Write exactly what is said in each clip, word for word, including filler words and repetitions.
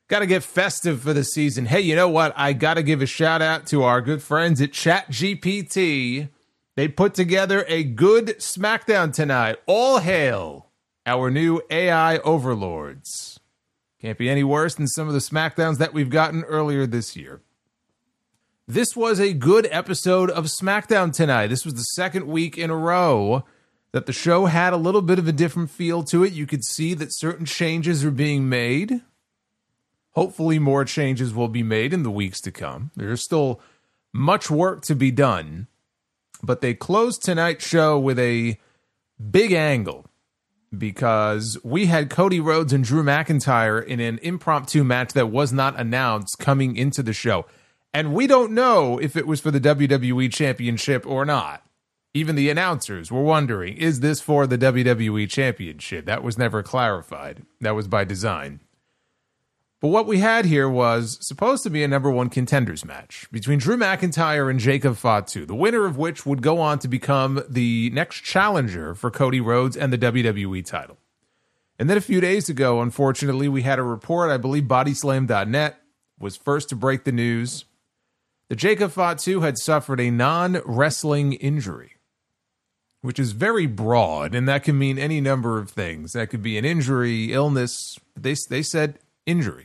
Got to get festive for the season. Hey, you know what? I got to give a shout out to our good friends at ChatGPT. They put together a good SmackDown tonight. All hail our new A I overlords. Can't be any worse than some of the SmackDowns that we've gotten earlier this year. This was a good episode of SmackDown tonight. This was the second week in a row that the show had a little bit of a different feel to it. You could see that certain changes are being made. Hopefully more changes will be made in the weeks to come. There's still much work to be done. But they closed tonight's show with a big angle because we had Cody Rhodes and Drew McIntyre in an impromptu match that was not announced coming into the show. And we don't know if it was for the W W E Championship or not. Even the announcers were wondering, is this for the W W E Championship? That was never clarified. That was by design. But what we had here was supposed to be a number one contenders match between Drew McIntyre and Jacob Fatu, the winner of which would go on to become the next challenger for Cody Rhodes and the W W E title. And then a few days ago, unfortunately, we had a report, I believe Bodyslam dot net was first to break the news, that Jacob Fatu had suffered a non-wrestling injury, which is very broad, and that can mean any number of things. That could be an injury, illness. They, they said injury.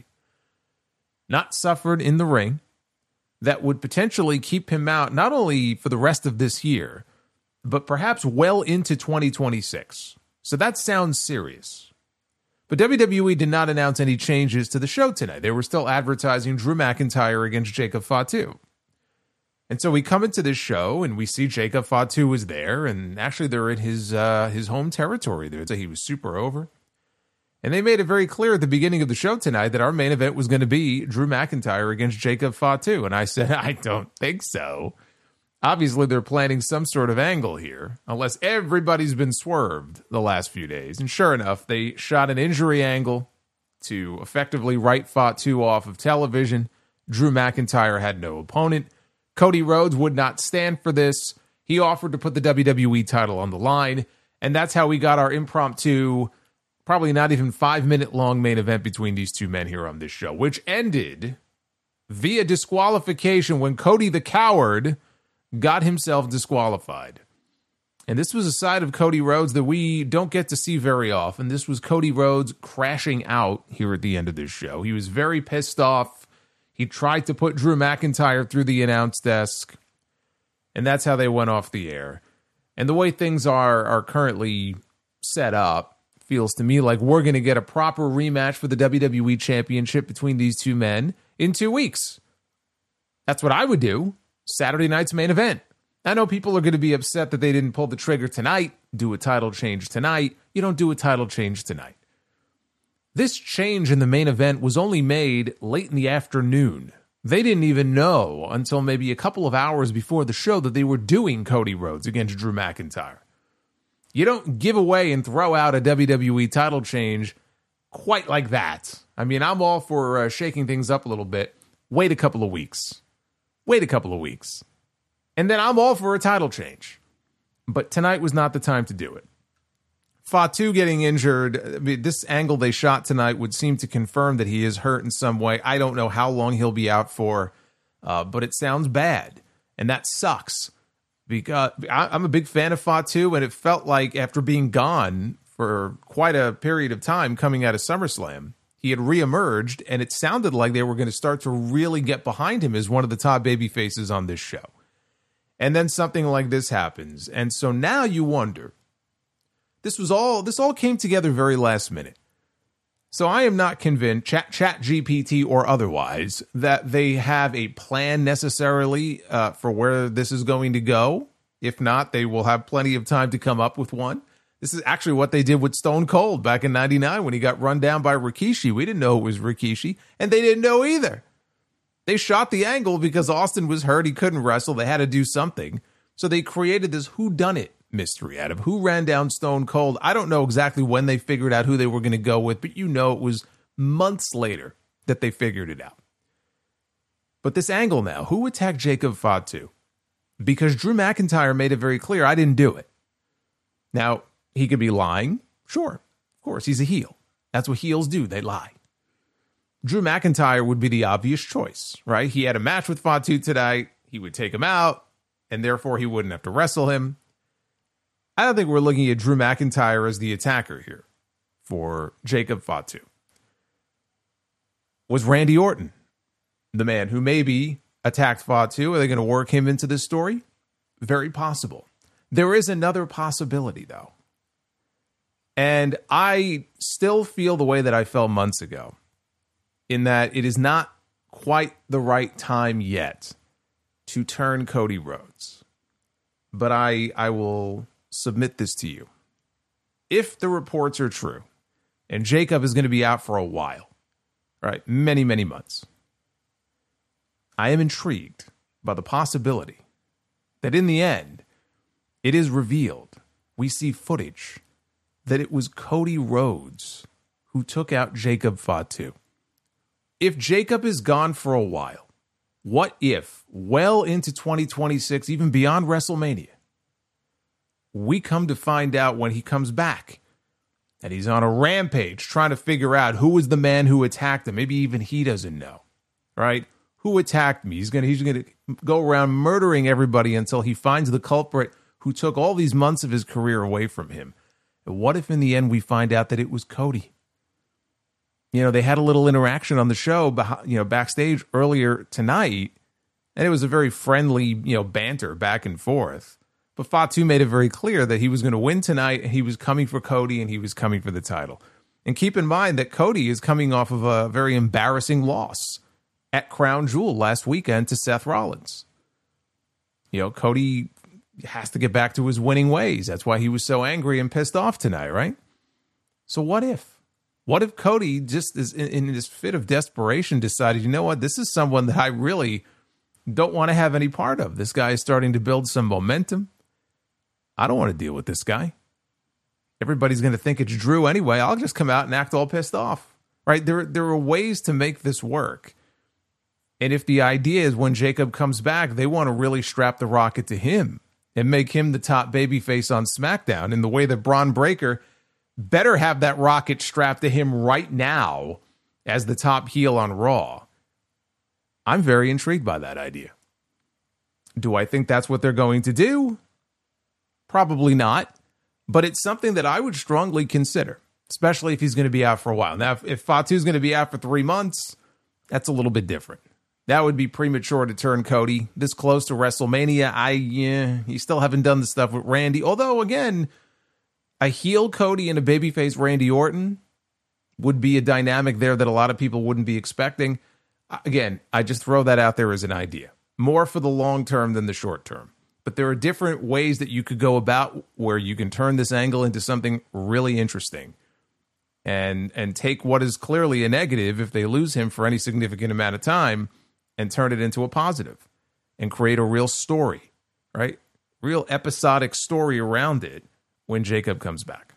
Not suffered in the ring, that would potentially keep him out not only for the rest of this year, but perhaps well into twenty twenty-six. So that sounds serious. But W W E did not announce any changes to the show tonight. They were still advertising Drew McIntyre against Jacob Fatu. And so we come into this show and we see Jacob Fatu was there, and actually they're in his uh, his home territory there. So he was super over. And they made it very clear at the beginning of the show tonight that our main event was going to be Drew McIntyre against Jacob Fatu. And I said, I don't think so. Obviously, they're planning some sort of angle here, unless everybody's been swerved the last few days. And sure enough, they shot an injury angle to effectively write Fatu off of television. Drew McIntyre had no opponent. Cody Rhodes would not stand for this. He offered to put the W W E title on the line. And that's how we got our impromptu, probably not even five-minute long main event between these two men here on this show, which ended via disqualification when Cody the Coward got himself disqualified. And this was a side of Cody Rhodes that we don't get to see very often. This was Cody Rhodes crashing out here at the end of this show. He was very pissed off. He tried to put Drew McIntyre through the announce desk, and that's how they went off the air. And the way things are are currently set up, feels to me like we're going to get a proper rematch for the W W E Championship between these two men in two weeks. That's what I would do. Saturday night's main event. I know people are going to be upset that they didn't pull the trigger tonight, do a title change tonight. You don't do a title change tonight. This change in the main event was only made late in the afternoon. They didn't even know until maybe a couple of hours before the show that they were doing Cody Rhodes against Drew McIntyre. You don't give away and throw out a W W E title change quite like that. I mean, I'm all for uh, shaking things up a little bit. Wait a couple of weeks. Wait a couple of weeks. And then I'm all for a title change. But tonight was not the time to do it. Fatu getting injured, I mean, this angle they shot tonight would seem to confirm that he is hurt in some way. I don't know how long he'll be out for, uh, but it sounds bad. And that sucks. Because I'm a big fan of Fatu, and it felt like after being gone for quite a period of time coming out of SummerSlam, he had reemerged, and it sounded like they were going to start to really get behind him as one of the top baby faces on this show. And then something like this happens. And so now you wonder, this was all, this all came together very last minute. So I am not convinced, chat, chat G P T or otherwise, that they have a plan necessarily uh, for where this is going to go. If not, they will have plenty of time to come up with one. This is actually what they did with Stone Cold back in ninety-nine when he got run down by Rikishi. We didn't know it was Rikishi, and they didn't know either. They shot the angle because Austin was hurt. He couldn't wrestle. They had to do something. So they created this whodunit mystery out of who ran down Stone Cold. I don't know exactly when they figured out who they were going to go with, but you know it was months later that they figured it out. But this angle now, who attacked Jacob Fatu? Because Drew McIntyre made it very clear, I didn't do it. Now, he could be lying. Sure, of course, he's a heel. That's what heels do. They lie. Drew McIntyre would be the obvious choice, right? He had a match with Fatu tonight. He would take him out, and therefore he wouldn't have to wrestle him. I don't think we're looking at Drew McIntyre as the attacker here for Jacob Fatu. Was Randy Orton the man who maybe attacked Fatu? Are they going to work him into this story? Very possible. There is another possibility, though. And I still feel the way that I felt months ago, in that it is not quite the right time yet to turn Cody Rhodes. But I, I will submit this to you. If the reports are true, and Jacob is going to be out for a while, right, many, many months, I am intrigued by the possibility that in the end, it is revealed, we see footage, that it was Cody Rhodes who took out Jacob Fatu. If Jacob is gone for a while, what if, well into twenty twenty-six, even beyond WrestleMania, we come to find out when he comes back that he's on a rampage trying to figure out who was the man who attacked him. Maybe even he doesn't know, right? Who attacked me? He's going to he's going to go around murdering everybody until he finds the culprit who took all these months of his career away from him. And what if in the end we find out that it was Cody? You know, they had a little interaction on the show, you know, backstage earlier tonight, and it was a very friendly, you know, banter back and forth. But Fatu made it very clear that he was going to win tonight, and he was coming for Cody, and he was coming for the title. And keep in mind that Cody is coming off of a very embarrassing loss at Crown Jewel last weekend to Seth Rollins. You know, Cody has to get back to his winning ways. That's why he was so angry and pissed off tonight, right? So what if? What if Cody just is in, in this fit of desperation decided, you know what, this is someone that I really don't want to have any part of. This guy is starting to build some momentum. I don't want to deal with this guy. Everybody's going to think it's Drew anyway. I'll just come out and act all pissed off, right? There, there are ways to make this work. And if the idea is when Jacob comes back, they want to really strap the rocket to him and make him the top babyface on SmackDown in the way that Braun Breaker better have that rocket strapped to him right now as the top heel on Raw. I'm very intrigued by that idea. Do I think that's what they're going to do? Probably not, but it's something that I would strongly consider, especially if he's going to be out for a while. Now, if, if Fatu's going to be out for three months, that's a little bit different. That would be premature to turn Cody this close to WrestleMania. I, yeah, you still haven't done the stuff with Randy. Although, again, a heel Cody and a babyface Randy Orton would be a dynamic there that a lot of people wouldn't be expecting. Again, I just throw that out there as an idea. More for the long term than the short term. But there are different ways that you could go about where you can turn this angle into something really interesting. And, and take what is clearly a negative if they lose him for any significant amount of time and turn it into a positive and create a real story, right? Real episodic story around it when Jacob comes back.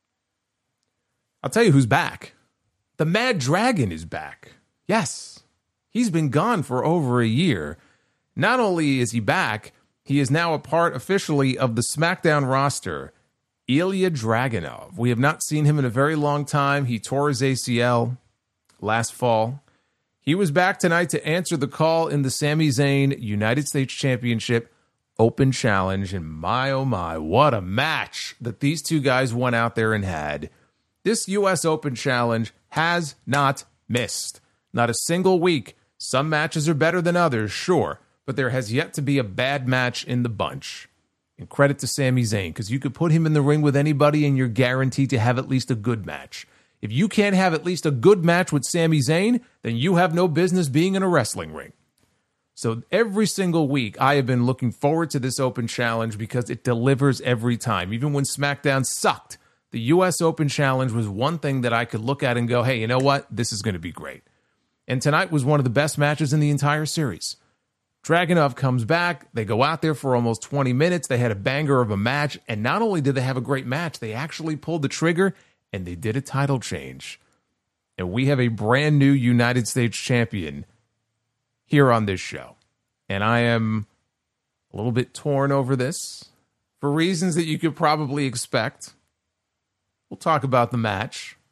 I'll tell you who's back. The Mad Dragon is back. Yes, he's been gone for over a year. Not only is he back, he is now a part officially of the SmackDown roster. Ilya Dragunov. We have not seen him in a very long time. He tore his A C L last fall. He was back tonight to answer the call in the Sami Zayn United States Championship Open Challenge. And my, oh my, what a match that these two guys went out there and had. This U S Open Challenge has not missed. Not a single week. Some matches are better than others, sure. But there has yet to be a bad match in the bunch. And credit to Sami Zayn, because you could put him in the ring with anybody and you're guaranteed to have at least a good match. If you can't have at least a good match with Sami Zayn, then you have no business being in a wrestling ring. So every single week, I have been looking forward to this Open Challenge because it delivers every time. Even when SmackDown sucked, the U S Open Challenge was one thing that I could look at and go, hey, you know what? This is going to be great. And tonight was one of the best matches in the entire series. Dragunov comes back. They go out there for almost twenty minutes. They had a banger of a match. And not only did they have a great match, they actually pulled the trigger and they did a title change. And we have a brand new United States champion here on this show. And I am a little bit torn over this for reasons that you could probably expect. We'll talk about the match.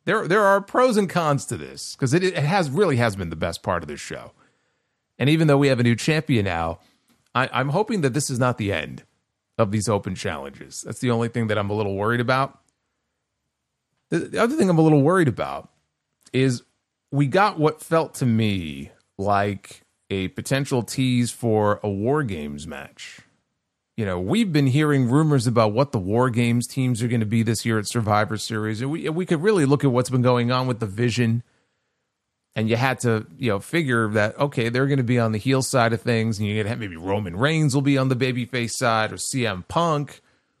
There, there are pros and cons to this because it, it has really has been the best part of this show. And even though we have a new champion now, I, I'm hoping that this is not the end of these open challenges. That's the only thing that I'm a little worried about. The, the other thing I'm a little worried about is we got what felt to me like a potential tease for a War Games match. You know, we've been hearing rumors about what the War Games teams are going to be this year at Survivor Series. And we, we could really look at what's been going on with the Vision. And you had to, you know, figure that, okay, they're going to be on the heel side of things. And you're going to have maybe Roman Reigns will be on the babyface side or C M Punk.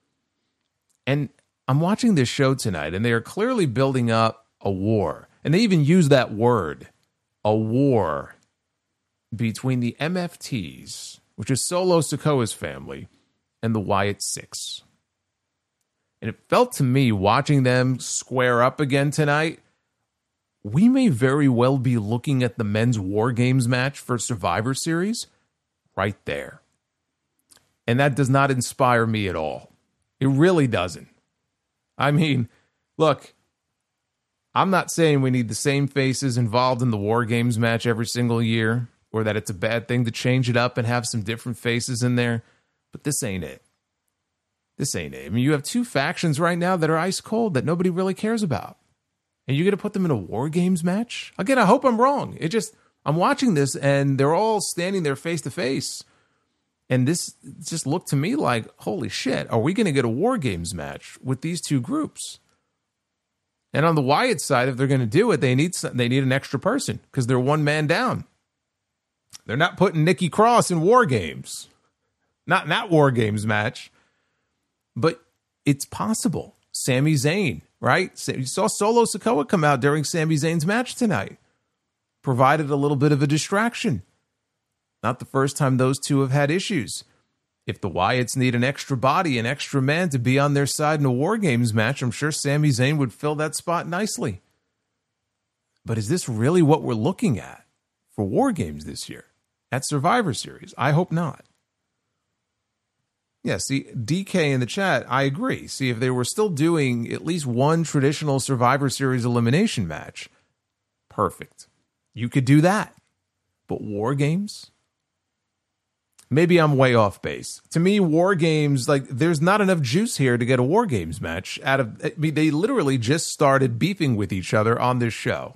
And I'm watching this show tonight, and they are clearly building up a war. And they even use that word, a war, between the M F Ts, which is Solo Sikoa's family, and the Wyatt Six. And it felt to me, watching them square up again tonight, we may very well be looking at the men's War Games match for Survivor Series right there. And that does not inspire me at all. It really doesn't. I mean, look, I'm not saying we need the same faces involved in the War Games match every single year, or that it's a bad thing to change it up and have some different faces in there. But this ain't it. This ain't it. I mean, you have two factions right now that are ice cold that nobody really cares about. And you're going to put them in a War Games match? Again, I hope I'm wrong. It just, I'm watching this and they're all standing there face to face. And this just looked to me like, holy shit, are we going to get a War Games match with these two groups? And on the Wyatt side, if they're going to do it, they need they need an extra person because they're one man down. They're not putting Nikki Cross in War Games. Not in that War Games match. But it's possible. Sami Zayn, right? You saw Solo Sikoa come out during Sami Zayn's match tonight. Provided a little bit of a distraction. Not the first time those two have had issues. If the Wyatts need an extra body, an extra man to be on their side in a War Games match, I'm sure Sami Zayn would fill that spot nicely. But is this really what we're looking at for War Games this year at Survivor Series? I hope not. Yeah, see, D K in the chat, I agree. See, if they were still doing at least one traditional Survivor Series elimination match, perfect. You could do that. But War Games? Maybe I'm way off base. To me, War Games, like, there's not enough juice here to get a War Games match out of, I mean, they literally just started beefing with each other on this show.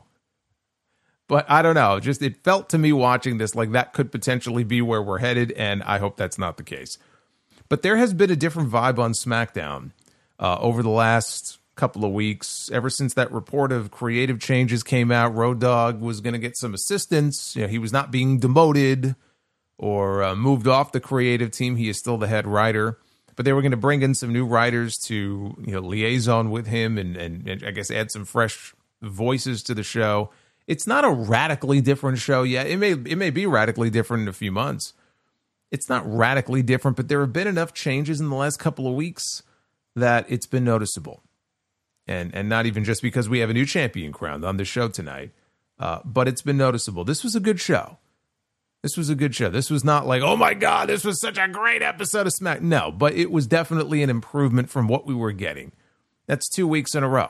But I don't know, just it felt to me watching this like that could potentially be where we're headed, and I hope that's not the case. But there has been a different vibe on SmackDown uh, over the last couple of weeks. Ever since that report of creative changes came out, Road Dogg was going to get some assistance. You know, he was not being demoted or uh, moved off the creative team. He is still the head writer. But they were going to bring in some new writers to, you know, liaison with him and, and, and I guess add some fresh voices to the show. It's not a radically different show yet. It may it may be radically different in a few months. It's not radically different, but there have been enough changes in the last couple of weeks that it's been noticeable. And and not even just because we have a new champion crowned on the show tonight, uh, but it's been noticeable. This was a good show. This was a good show. This was not like, oh my God, this was such a great episode of Smack. No, but it was definitely an improvement from what we were getting. That's two weeks in a row.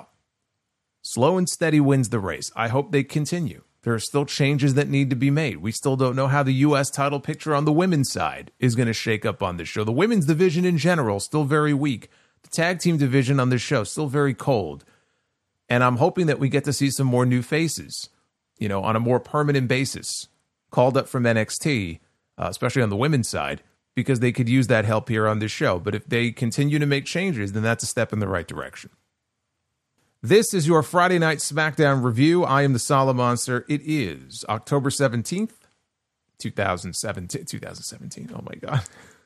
Slow and steady wins the race. I hope they continue. There are still changes that need to be made. We still don't know how the U S title picture on the women's side is going to shake up on this show. The women's division in general, still very weak. The tag team division on this show, still very cold. And I'm hoping that we get to see some more new faces, you know, on a more permanent basis, called up from N X T, uh, especially on the women's side, because they could use that help here on this show. But if they continue to make changes, then that's a step in the right direction. This is your Friday Night SmackDown review. I am the Solid Monster. It is October seventeenth, twenty seventeen. twenty seventeen. Oh, my God.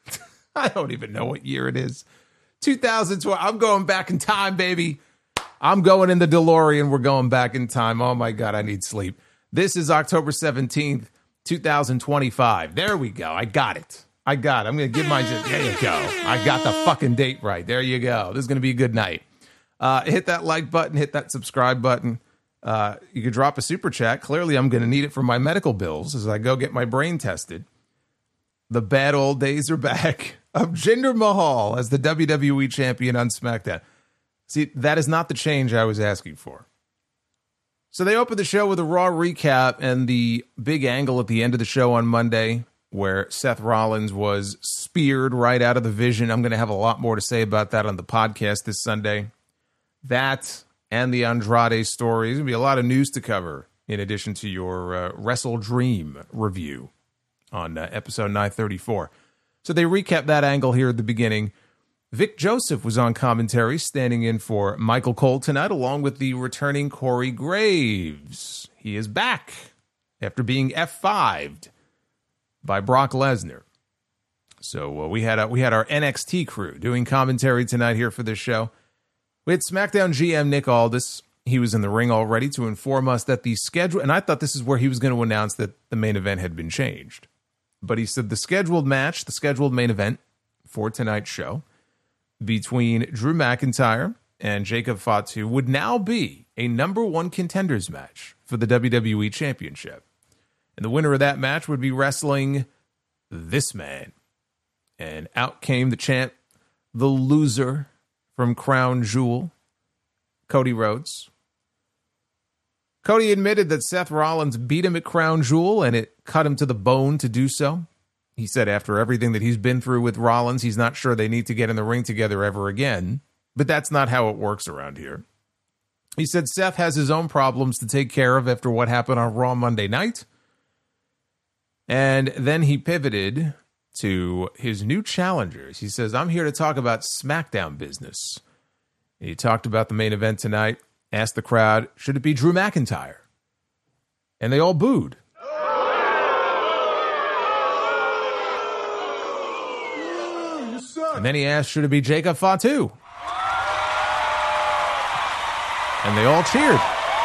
I don't even know what year it is. two thousand twelve. I'm going back in time, baby. I'm going in the DeLorean. We're going back in time. Oh, my God. I need sleep. This is October seventeenth, twenty twenty-five. There we go. I got it. I got it. I'm going to give mine to... There you go. I got the fucking date right. There you go. This is going to be a good night. Uh, hit that like button, hit that subscribe button. Uh, you could drop a super chat. Clearly, I'm going to need it for my medical bills as I go get my brain tested. The bad old days are back of Jinder Mahal as the W W E champion on SmackDown. See, that is not the change I was asking for. So they opened the show with a Raw recap and the big angle at the end of the show on Monday where Seth Rollins was speared right out of the Vision. I'm going to have a lot more to say about that on the podcast this Sunday. That and the Andrade story. There's going to be a lot of news to cover in addition to your uh, Wrestle Dream review on uh, episode nine thirty-four. So they recap that angle here at the beginning. Vic Joseph was on commentary, standing in for Michael Cole tonight, along with the returning Corey Graves. He is back after being F fived by Brock Lesnar. So uh, we had a, we had our N X T crew doing commentary tonight here for this show. We had SmackDown G M Nick Aldis. He was in the ring already to inform us that the schedule, and I thought this is where he was going to announce that the main event had been changed. But he said the scheduled match, the scheduled main event for tonight's show, between Drew McIntyre and Jacob Fatu would now be a number one contenders match for the W W E Championship. And the winner of that match would be wrestling this man. And out came the champ, the loser from Crown Jewel, Cody Rhodes. Cody admitted that Seth Rollins beat him at Crown Jewel and it cut him to the bone to do so. He said after everything that he's been through with Rollins, he's not sure they need to get in the ring together ever again. But that's not how it works around here. He said Seth has his own problems to take care of after what happened on Raw Monday night. And then he pivoted to his new challengers. He says, I'm here to talk about SmackDown business. He talked about the main event tonight, asked the crowd, should it be Drew McIntyre? And they all booed. And then he asked, should it be Jacob Fatu? And they all cheered.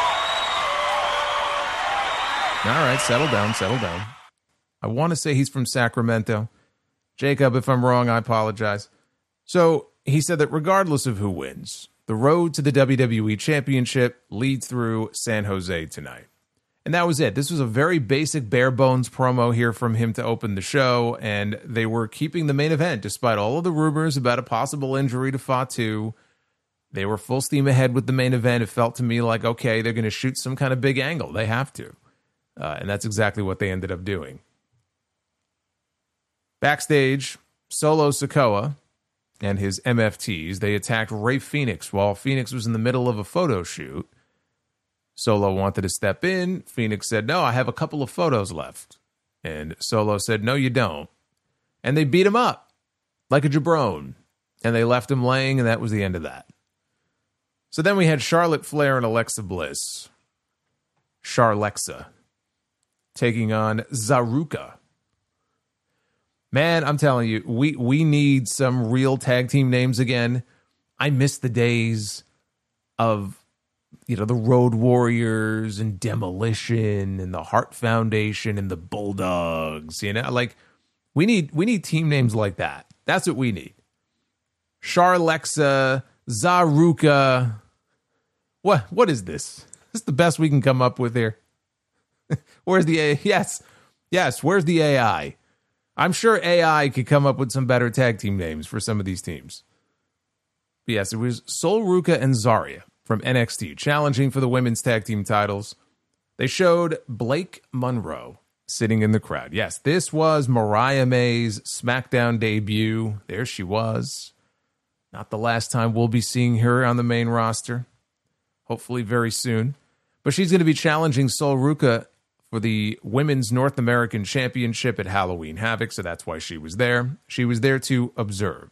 All right, settle down, settle down. I want to say he's from Sacramento. Jacob, if I'm wrong, I apologize. So he said that regardless of who wins, the road to the W W E Championship leads through San Jose tonight. And that was it. This was a very basic, bare-bones promo here from him to open the show, and they were keeping the main event despite all of the rumors about a possible injury to Fatu. They were full steam ahead with the main event. It felt to me like, okay, they're going to shoot some kind of big angle. They have to. Uh, and that's exactly what they ended up doing. Backstage, Solo Sikoa and his M F Ts, they attacked Rey Fenix while Phoenix was in the middle of a photo shoot. Solo wanted to step in. Phoenix said, no, I have a couple of photos left. And Solo said, no, you don't. And they beat him up like a jabron. And they left him laying, and that was the end of that. So then we had Charlotte Flair and Alexa Bliss. Charlexa taking on Zaruka. Man, I'm telling you, we, we need some real tag team names again. I miss the days of, you know, the Road Warriors and Demolition and the Hart Foundation and the Bulldogs. You know, like we need we need team names like that. That's what we need. Charlexa, Zaruka. What what is this? This is the best we can come up with here. Where's the A? Yes, yes. Where's the A I? I'm sure A I could come up with some better tag team names for some of these teams. But yes, it was Sol Ruca and Zarya from N X T challenging for the women's tag team titles. They showed Blake Monroe sitting in the crowd. Yes, this was Mariah May's SmackDown debut. There she was. Not the last time we'll be seeing her on the main roster. Hopefully very soon. But she's going to be challenging Sol Ruca for the Women's North American Championship at Halloween Havoc, so that's why she was there. She was there to observe.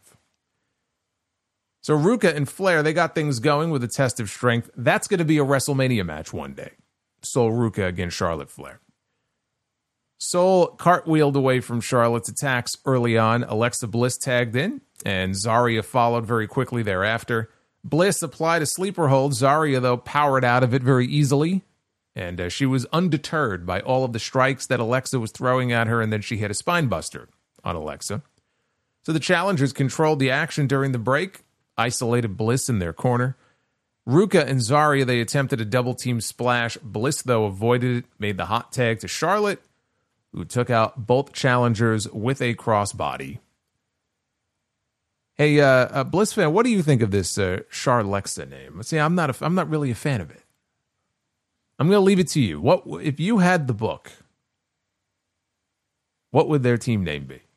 So Ruca and Flair, they got things going with a test of strength. That's going to be a WrestleMania match one day. Sol Ruca against Charlotte Flair. Sol cartwheeled away from Charlotte's attacks early on. Alexa Bliss tagged in, and Zarya followed very quickly thereafter. Bliss applied a sleeper hold. Zarya, though, powered out of it very easily. And uh, she was undeterred by all of the strikes that Alexa was throwing at her, and then she hit a spine buster on Alexa. So the challengers controlled the action during the break, isolated Bliss in their corner. Ruca and Zarya, they attempted a double-team splash. Bliss, though, avoided it, made the hot tag to Charlotte, who took out both challengers with a crossbody. Hey, uh, uh, Bliss fan, what do you think of this uh, Charlexa name? See, I'm not, a, I'm not really a fan of it. I'm going to leave it to you. What if you had the book? What would their team name be?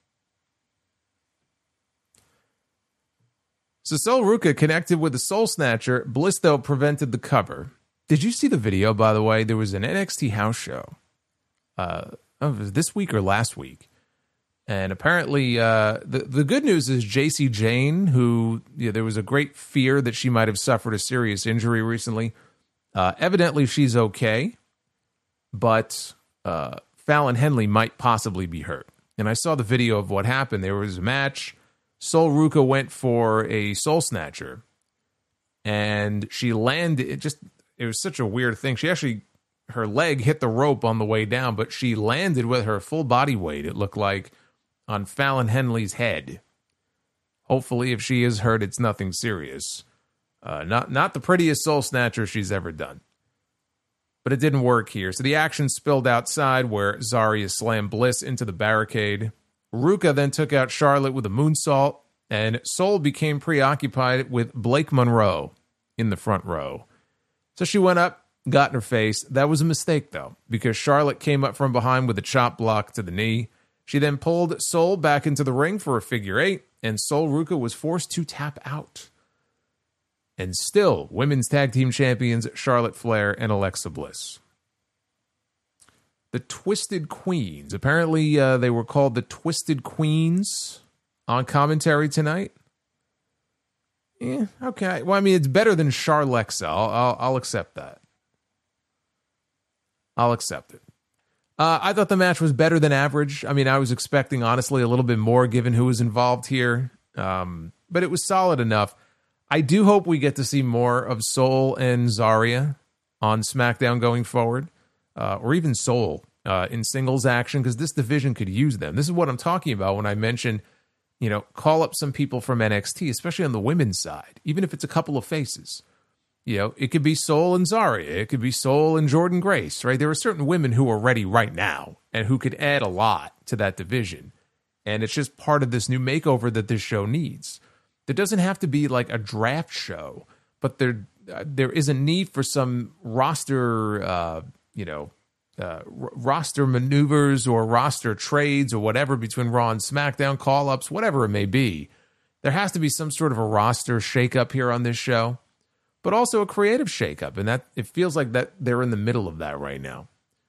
So Sol Ruca connected with the Soul Snatcher. Bliss, though, prevented the cover. Did you see the video, by the way? There was an N X T house show. Uh, oh, it was this week or last week. And apparently, uh, the, the good news is J C Jane, who yeah, there was a great fear that she might have suffered a serious injury recently. Uh, evidently, she's okay. But uh, Fallon Henley might possibly be hurt. And I saw the video of what happened. There was a match. Sol Ruca went for a Soul Snatcher, and she landed. It just it was such a weird thing. She actually, her leg hit the rope on the way down, but she landed with her full body weight, it looked like, on Fallon Henley's head. Hopefully, if she is hurt, it's nothing serious. Uh, not not the prettiest Soul Snatcher she's ever done. But it didn't work here. So the action spilled outside where Zarya slammed Bliss into the barricade. Ruca then took out Charlotte with a moonsault, and Sol became preoccupied with Blake Monroe in the front row. So she went up, got in her face. That was a mistake, though, because Charlotte came up from behind with a chop block to the knee. She then pulled Sol back into the ring for a figure eight, and Sol Ruca was forced to tap out. And still, women's tag team champions Charlotte Flair and Alexa Bliss. The Twisted Queens. Apparently, uh, they were called the Twisted Queens on commentary tonight. Yeah, okay. Well, I mean, it's better than Charlexa. I'll, I'll, I'll accept that. I'll accept it. Uh, I thought the match was better than average. I mean, I was expecting, honestly, a little bit more given who was involved here. Um, but it was solid enough. I do hope we get to see more of Sol and Zarya on SmackDown going forward. Uh, or even Sol uh, in singles action, because this division could use them. This is what I'm talking about when I mention, you know, call up some people from N X T, especially on the women's side, even if it's a couple of faces. You know, it could be Sol and Zarya. It could be Sol and Jordynne Grace, right? There are certain women who are ready right now and who could add a lot to that division. And it's just part of this new makeover that this show needs. There doesn't have to be like a draft show, but there uh, there is a need for some roster uh you know, uh, r- roster maneuvers or roster trades or whatever between Raw and SmackDown, call-ups, whatever it may be. There has to be some sort of a roster shakeup here on this show, but also a creative shakeup, and that it feels like that they're in the middle of that right now.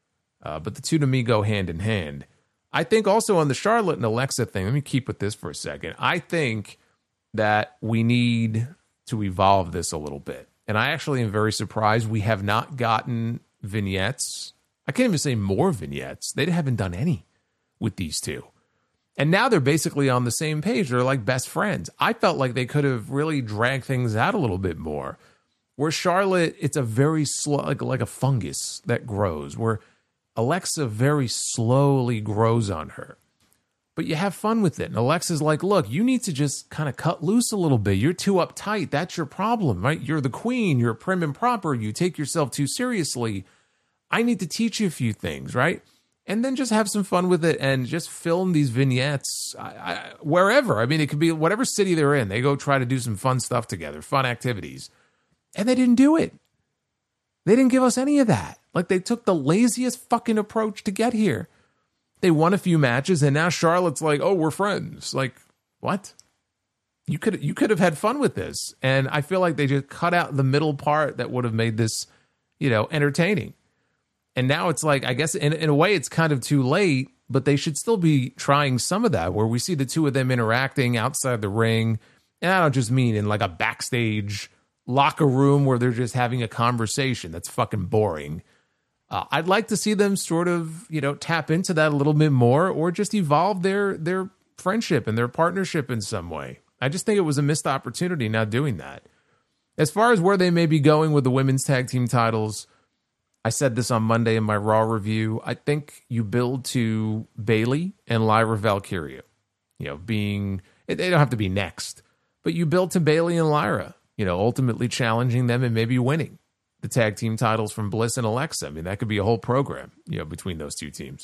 Uh, but the two to me go hand in hand. I think also on the Charlotte and Alexa thing, let me keep with this for a second. I think that we need to evolve this a little bit, and I actually am very surprised we have not gotten vignettes. I can't even say more vignettes. They haven't done any with these two. And now they're basically on the same page. They're like best friends. I felt like they could have really dragged things out a little bit more. Where Charlotte, it's a very slow, like, like a fungus that grows. Where Alexa very slowly grows on her. But you have fun with it. And Alexa's like, look, you need to just kind of cut loose a little bit. You're too uptight. That's your problem, right? You're the queen. You're prim and proper. You take yourself too seriously. I need to teach you a few things, right? And then just have some fun with it and just film these vignettes I, I, wherever. I mean, it could be whatever city they're in. They go try to do some fun stuff together, fun activities. And they didn't do it. They didn't give us any of that. Like, they took the laziest fucking approach to get here. They won a few matches, and now Charlotte's like, oh, we're friends. Like, what? You could you could have had fun with this. And I feel like they just cut out the middle part that would have made this, you know, entertaining. And now it's like, I guess in, in a way it's kind of too late, but they should still be trying some of that, where we see the two of them interacting outside the ring. And I don't just mean in like a backstage locker room where they're just having a conversation. That's fucking boring. Uh, I'd like to see them sort of, you know, tap into that a little bit more, or just evolve their their friendship and their partnership in some way. I just think it was a missed opportunity not doing that. As far as where they may be going with the women's tag team titles, I said this on Monday in my Raw review. I think you build to Bayley and Lyra Valkyria, you know, being, they don't have to be next, but you build to Bayley and Lyra, you know, ultimately challenging them and maybe winning the tag team titles from Bliss and Alexa. I mean, that could be a whole program, you know, between those two teams.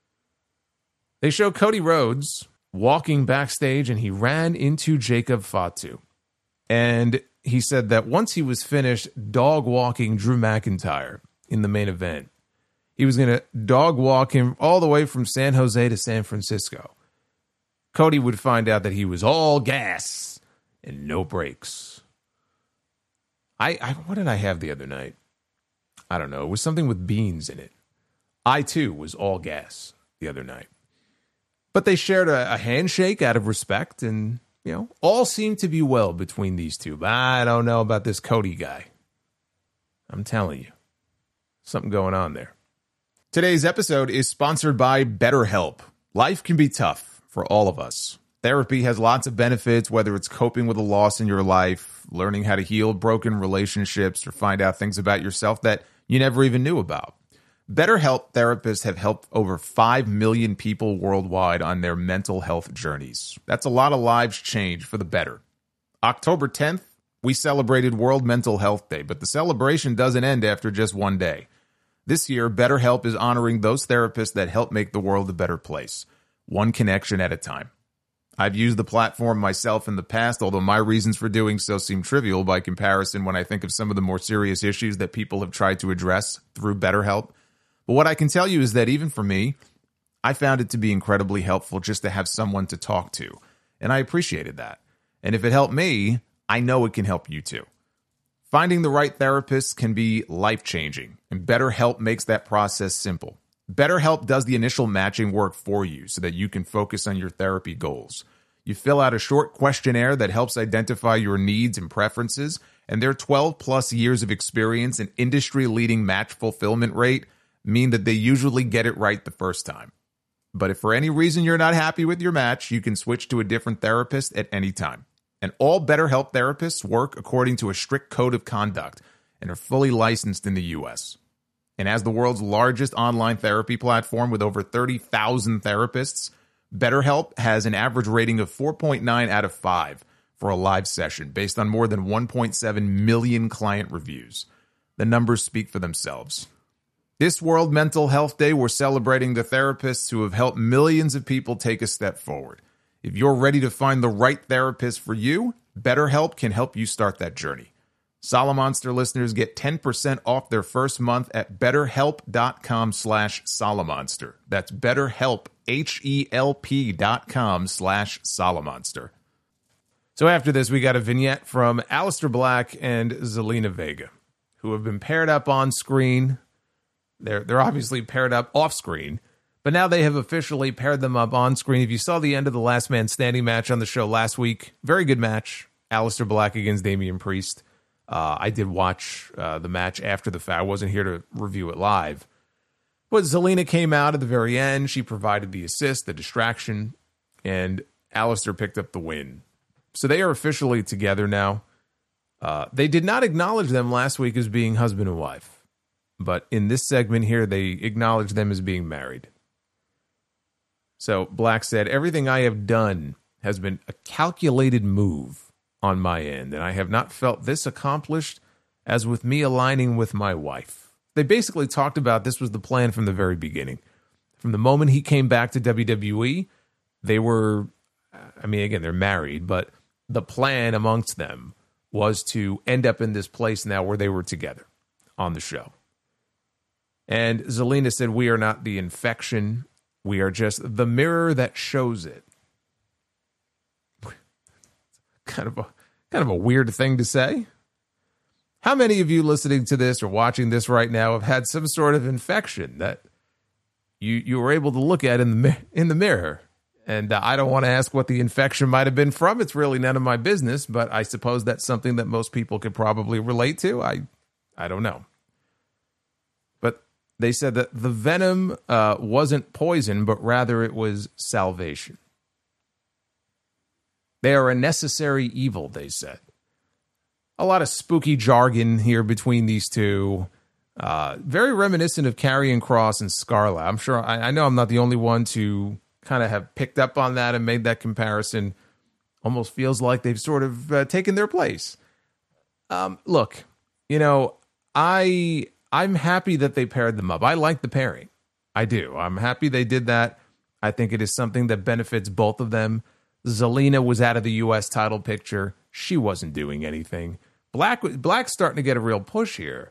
They show Cody Rhodes walking backstage, and he ran into Jacob Fatu. And he said that once he was finished dog walking Drew McIntyre, in the main event. He was going to dog walk him all the way from San Jose to San Francisco. Cody would find out that he was all gas and no brakes. I, I what did I have the other night? I don't know. It was something with beans in it. I, too, was all gas the other night. But they shared a, a handshake out of respect, and, you know, all seemed to be well between these two. But I don't know about this Cody guy. I'm telling you, something going on there. Today's episode is sponsored by BetterHelp. Life can be tough for all of us. Therapy has lots of benefits, whether it's coping with a loss in your life, learning how to heal broken relationships, or find out things about yourself that you never even knew about. BetterHelp therapists have helped over five million people worldwide on their mental health journeys. That's a lot of lives changed for the better. October tenth, we celebrated World Mental Health Day, but the celebration doesn't end after just one day. This year, BetterHelp is honoring those therapists that help make the world a better place, one connection at a time. I've used the platform myself in the past, although my reasons for doing so seem trivial by comparison when I think of some of the more serious issues that people have tried to address through BetterHelp. But what I can tell you is that even for me, I found it to be incredibly helpful just to have someone to talk to, and I appreciated that. And if it helped me, I know it can help you too. Finding the right therapist can be life-changing, and BetterHelp makes that process simple. BetterHelp does the initial matching work for you so that you can focus on your therapy goals. You fill out a short questionnaire that helps identify your needs and preferences, and their twelve plus years of experience and industry-leading match fulfillment rate mean that they usually get it right the first time. But if for any reason you're not happy with your match, you can switch to a different therapist at any time. And all BetterHelp therapists work according to a strict code of conduct and are fully licensed in the U S. And as the world's largest online therapy platform with over thirty thousand therapists, BetterHelp has an average rating of four point nine out of five for a live session based on more than one point seven million client reviews. The numbers speak for themselves. This World Mental Health Day, we're celebrating the therapists who have helped millions of people take a step forward. If you're ready to find the right therapist for you, BetterHelp can help you start that journey. Solomonster listeners get ten percent off their first month at betterhelp.com slash Solomonster. That's betterhelp, H-E-L-P dot com slash Solomonster. So after this, we got a vignette from Aleister Black and Zelina Vega, who have been paired up on screen. They're they're obviously paired up off screen, but now they have officially paired them up on screen. If you saw the end of the Last Man Standing match on the show last week, very good match. Aleister Black against Damian Priest. Uh, I did watch uh, the match after the fact. I wasn't here to review it live. But Zelina came out at the very end. She provided the assist, the distraction, and Aleister picked up the win. So they are officially together now. Uh, they did not acknowledge them last week as being husband and wife. But in this segment here, they acknowledge them as being married. So Black said, "Everything I have done has been a calculated move on my end, and I have not felt this accomplished as with me aligning with my wife." They basically talked about this was the plan from the very beginning. From the moment he came back to W W E, they were, I mean, again, they're married, but the plan amongst them was to end up in this place now where they were together on the show. And Zelina said, "We are not the infection. We are just the mirror that shows it." Kind of a kind of a weird thing to say. How many of you listening to this or watching this right now have had some sort of infection that you you were able to look at in the in the mirror? And uh, I don't want to ask what the infection might have been from. It's really none of my business, but I suppose that's something that most people could probably relate to. I I don't know. But they said that the venom uh, wasn't poison, but rather it was salvation. They are a necessary evil, they said. A lot of spooky jargon here between these two. Uh, very reminiscent of Karrion Kross and Scarlett. I'm sure, I, I know I'm not the only one to kind of have picked up on that and made that comparison. Almost feels like they've sort of uh, taken their place. Um, look, you know, I, I'm happy that they paired them up. I like the pairing. I do. I'm happy they did that. I think it is something that benefits both of them. Zelina was out of the U S title picture. She wasn't doing anything. Black Black's starting to get a real push here.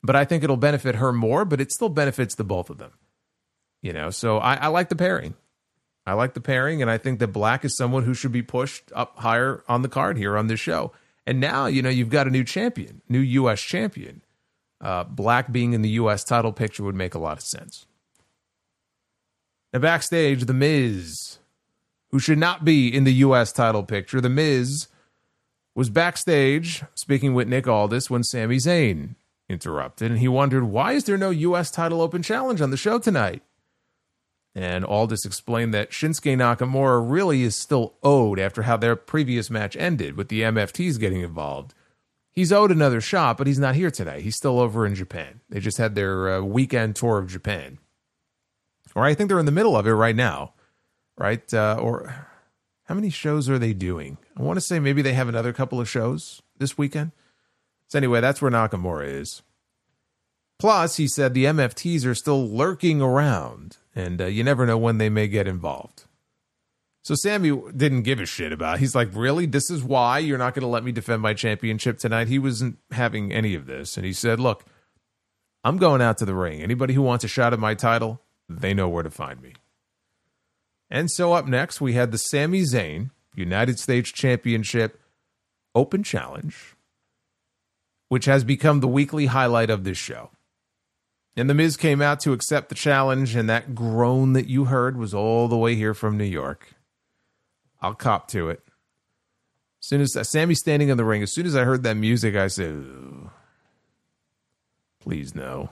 but I think it'll benefit her more, but it still benefits the both of them. You know, so I, I like the pairing. I like the pairing, and I think that Black is someone who should be pushed up higher on the card here on this show. And now, you know, you've got a new champion, new U S champion. Uh, Black being in the U S title picture would make a lot of sense. Now, backstage, The Miz, who should not be in the U S title picture. The Miz was backstage speaking with Nick Aldis when Sami Zayn interrupted, and he wondered, why is there no U S title open challenge on the show tonight? And Aldis explained that Shinsuke Nakamura really is still owed after how their previous match ended with the M F Ts getting involved. He's owed another shot, but he's not here today. He's still over in Japan. They just had their uh, weekend tour of Japan. Or I think they're in the middle of it right now, right? Uh, or how many shows are they doing? I want to say maybe they have another couple of shows this weekend. So anyway, that's where Nakamura is. Plus, he said the M F Ts are still lurking around, and uh, you never know when they may get involved. So Sami didn't give a shit about it. He's like, really? This is why you're not going to let me defend my championship tonight? He wasn't having any of this. And he said, look, I'm going out to the ring. Anybody who wants a shot at my title, they know where to find me. And so up next, we had the Sami Zayn United States Championship Open Challenge, which has become the weekly highlight of this show. And The Miz came out to accept the challenge, and that groan that you heard was all the way here from New York. I'll cop to it. As soon as uh, Sammy's standing in the ring, as soon as I heard that music, I said, ooh, please no.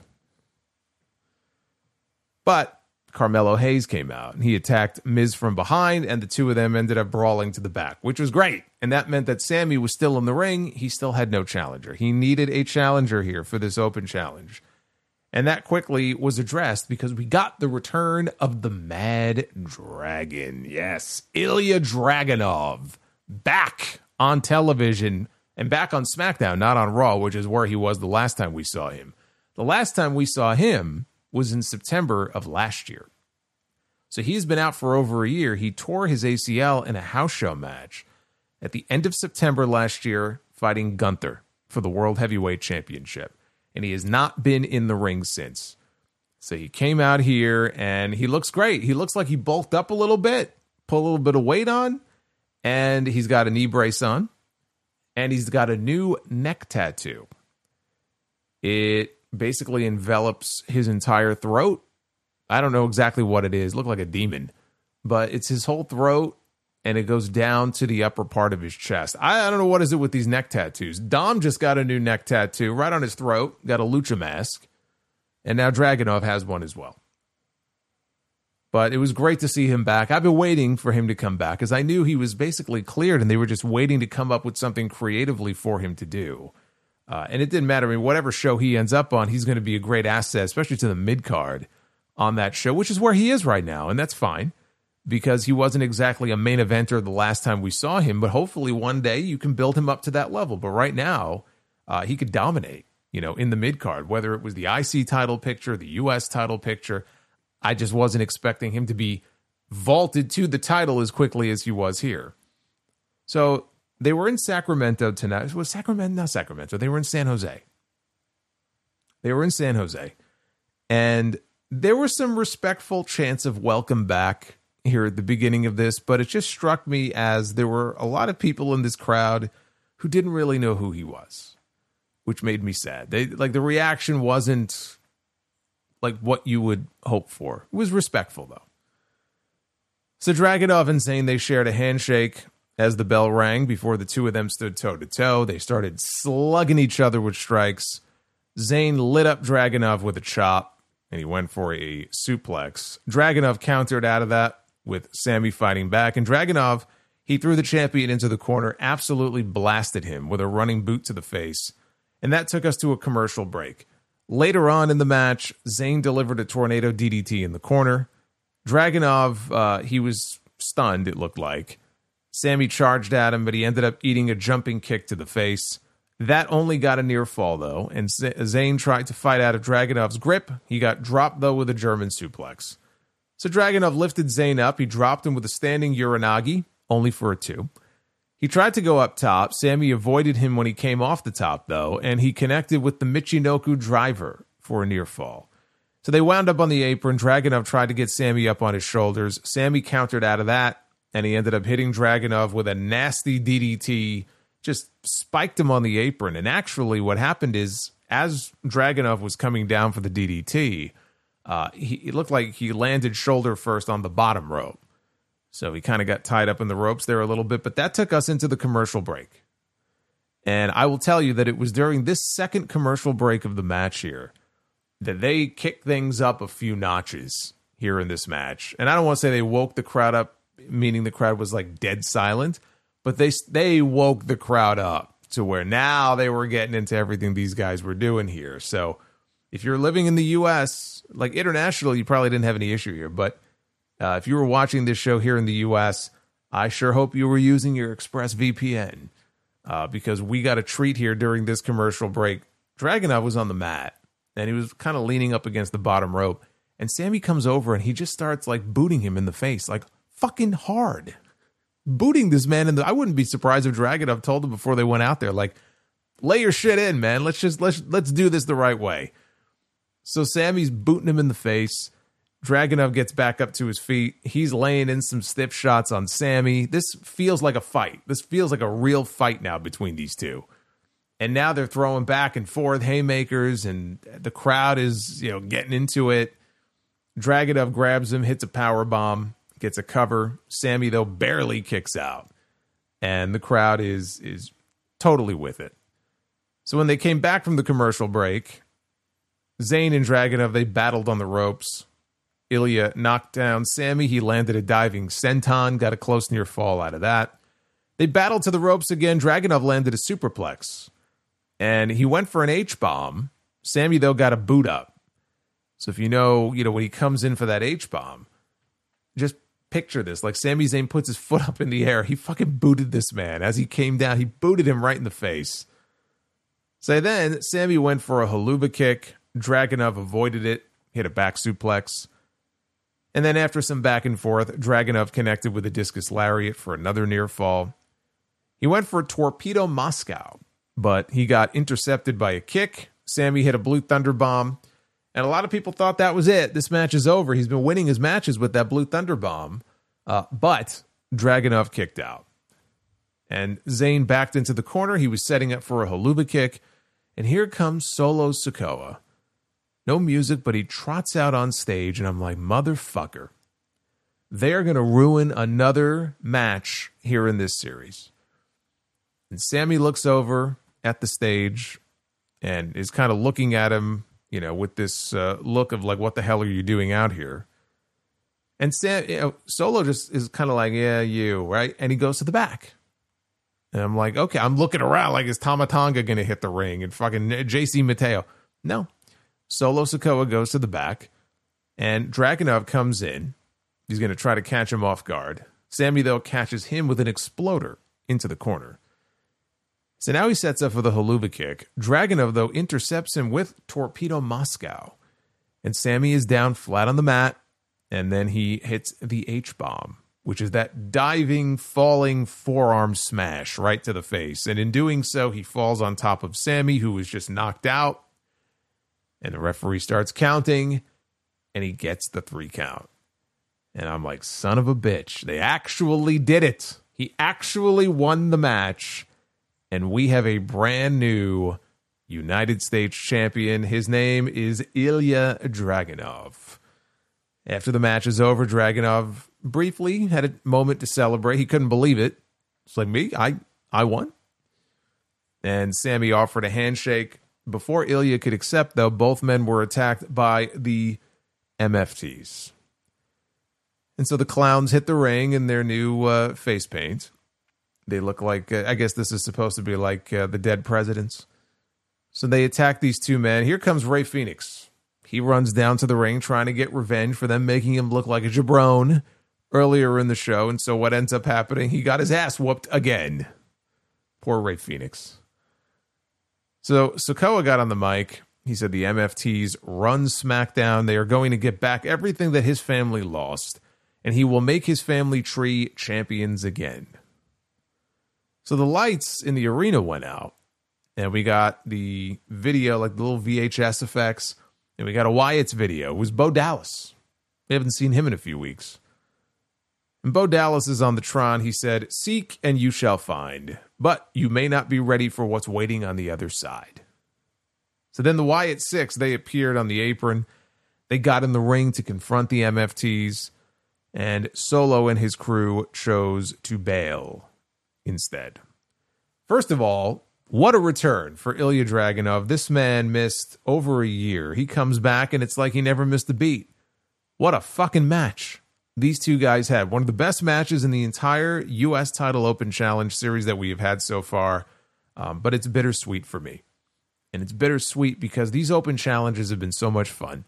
But Carmelo Hayes came out, and he attacked Miz from behind, and the two of them ended up brawling to the back, which was great. And that meant that Sami was still in the ring. He still had no challenger. He needed a challenger here for this open challenge. And that quickly was addressed because we got the return of the Mad Dragon. Yes, Ilya Dragunov back on television and back on SmackDown, not on Raw, which is where he was the last time we saw him. The last time we saw him was in September of last year. So he's been out for over a year. He tore his A C L in a house show match at the end of September last year, fighting Gunther for the World Heavyweight Championship. And he has not been in the ring since. So he came out here, and he looks great. He looks like he bulked up a little bit, put a little bit of weight on, and he's got a knee brace on, and he's got a new neck tattoo. It basically envelops his entire throat. I don't know exactly what it is. It looked like a demon. But it's his whole throat, and it goes down to the upper part of his chest. I, I don't know what is it with these neck tattoos. Dom just got a new neck tattoo right on his throat, got a lucha mask, and now Dragunov has one as well. But it was great to see him back. I've been waiting for him to come back because I knew he was basically cleared, and they were just waiting to come up with something creatively for him to do. Uh, and it didn't matter. I mean, whatever show he ends up on, he's going to be a great asset, especially to the mid-card on that show, which is where he is right now, and that's fine. Because he wasn't exactly a main eventer the last time we saw him, but hopefully one day you can build him up to that level. But right now, uh, he could dominate, you know, in the mid-card, whether it was the I C title picture, the U S title picture. I just wasn't expecting him to be vaulted to the title as quickly as he was here. So they were in Sacramento tonight. It was Sacramento? Not Sacramento. They were in San Jose. They were in San Jose. And there was some respectful chants of welcome back here at the beginning of this, but it just struck me as there were a lot of people in this crowd who didn't really know who he was, which made me sad. They like the reaction wasn't like what you would hope for. It was respectful though. So Dragunov and Zayn, they shared a handshake as the bell rang before the two of them stood toe to toe. They started slugging each other with strikes. Zayn lit up Dragunov with a chop, and he went for a suplex. Dragunov countered out of that with Sami fighting back, and Dragunov, he threw the champion into the corner, absolutely blasted him with a running boot to the face, and that took us to a commercial break. Later on in the match, Zayn delivered a tornado D D T in the corner. Dragunov, uh, he was stunned, it looked like. Sami charged at him, but he ended up eating a jumping kick to the face. That only got a near fall, though, and Zayn tried to fight out of Dragunov's grip. He got dropped, though, with a German suplex. So Dragunov lifted Zayn up. He dropped him with a standing Uranagi, only for a two. He tried to go up top. Sammy avoided him when he came off the top, though, and he connected with the Michinoku driver for a near fall. So they wound up on the apron. Dragunov tried to get Sammy up on his shoulders. Sammy countered out of that, and he ended up hitting Dragunov with a nasty D D T, just spiked him on the apron. And actually what happened is, as Dragunov was coming down for the D D T, uh, he, it looked like he landed shoulder first on the bottom rope. So he kind of got tied up in the ropes there a little bit, but that took us into the commercial break. And I will tell you that it was during this second commercial break of the match here that they kicked things up a few notches here in this match. And I don't want to say they woke the crowd up, meaning the crowd was like dead silent, but they they woke the crowd up to where now they were getting into everything these guys were doing here. So if you're living in the U S, like international, you probably didn't have any issue here, but Uh, if you were watching this show here in the U S, I sure hope you were using your ExpressVPN uh, because we got a treat here during this commercial break. Dragunov was on the mat, and he was kind of leaning up against the bottom rope, and Sammy comes over, and he just starts, like, booting him in the face, like, fucking hard. Booting this man in the... I wouldn't be surprised if Dragunov told him before they went out there, like, lay your shit in, man. Let's just... Let's, let's do this the right way. So Sammy's booting him in the face. Dragunov gets back up to his feet. He's laying in some stiff shots on Sammy. This feels like a fight. This feels like a real fight now between these two. And now they're throwing back and forth haymakers, and the crowd is, you know, getting into it. Dragunov grabs him, hits a power bomb, gets a cover. Sammy, though, barely kicks out. And the crowd is is totally with it. So when they came back from the commercial break, Zayn and Dragunov, they battled on the ropes. Ilya knocked down Sammy. He landed a diving senton, got a close near fall out of that. They battled to the ropes again. Dragunov landed a superplex, and he went for an H-bomb. Sammy, though, got a boot up. So if you know, you know, when he comes in for that H-bomb, just picture this. Like Sami Zayn puts his foot up in the air. He fucking booted this man. As he came down, he booted him right in the face. So then Sammy went for a haluva kick. Dragunov avoided it, hit a back suplex. And then after some back and forth, Dragunov connected with a discus lariat for another near fall. He went for a torpedo Moscow, but he got intercepted by a kick. Sammy hit a blue thunder bomb, and a lot of people thought that was it. This match is over. He's been winning his matches with that blue thunder bomb, uh, but Dragunov kicked out. And Zayn backed into the corner. He was setting up for a haluva kick, and here comes Solo Sikoa. No music, but he trots out on stage, and I'm like, motherfucker. They are going to ruin another match here in this series. And Sammy looks over at the stage and is kind of looking at him, you know, with this uh, look of like, what the hell are you doing out here? And Sam, you know, Solo just is kind of like, yeah, you, right? And he goes to the back. And I'm like, okay, I'm looking around like, is Tama Tonga going to hit the ring? And fucking J C Mateo. No. Solo Sikoa goes to the back, and Dragunov comes in. He's going to try to catch him off guard. Sammy, though, catches him with an exploder into the corner. So now he sets up for the haluva kick. Dragunov, though, intercepts him with Torpedo Moscow. And Sammy is down flat on the mat, and then he hits the H-bomb, which is that diving, falling forearm smash right to the face. And in doing so, he falls on top of Sammy, who was just knocked out. And the referee starts counting, and he gets the three count. And I'm like, son of a bitch. They actually did it. He actually won the match. And we have a brand new United States champion. His name is Ilya Dragunov. After the match is over, Dragunov briefly had a moment to celebrate. He couldn't believe it. It's like, me? I, I won? And Sammy offered a handshake. Before Ilya could accept, though, both men were attacked by the M F Ts. And so the clowns hit the ring in their new uh, face paint. They look like, uh, I guess this is supposed to be like uh, the dead presidents. So they attack these two men. Here comes Rey Fenix. He runs down to the ring trying to get revenge for them making him look like a jabron earlier in the show. And so what ends up happening? He got his ass whooped again. Poor Rey Fenix. So Sikoa got on the mic. He said the M F Ts run SmackDown. They are going to get back everything that his family lost, and he will make his family tree champions again. So the lights in the arena went out, and we got the video, like the little V H S effects, and we got a Wyatt's video. It was Bo Dallas. We haven't seen him in a few weeks. And Bo Dallas is on the Tron. He said, "Seek and you shall find, but you may not be ready for what's waiting on the other side." So then the Wyatt Six, they appeared on the apron. They got in the ring to confront the M F Ts, and Solo and his crew chose to bail instead. First of all, what a return for Ilya Dragunov. This man missed over a year. He comes back, and it's like he never missed a beat. What a fucking match these two guys had. One of the best matches in the entire U S Title Open Challenge series that we have had so far, um, but it's bittersweet for me. And it's bittersweet because these open challenges have been so much fun.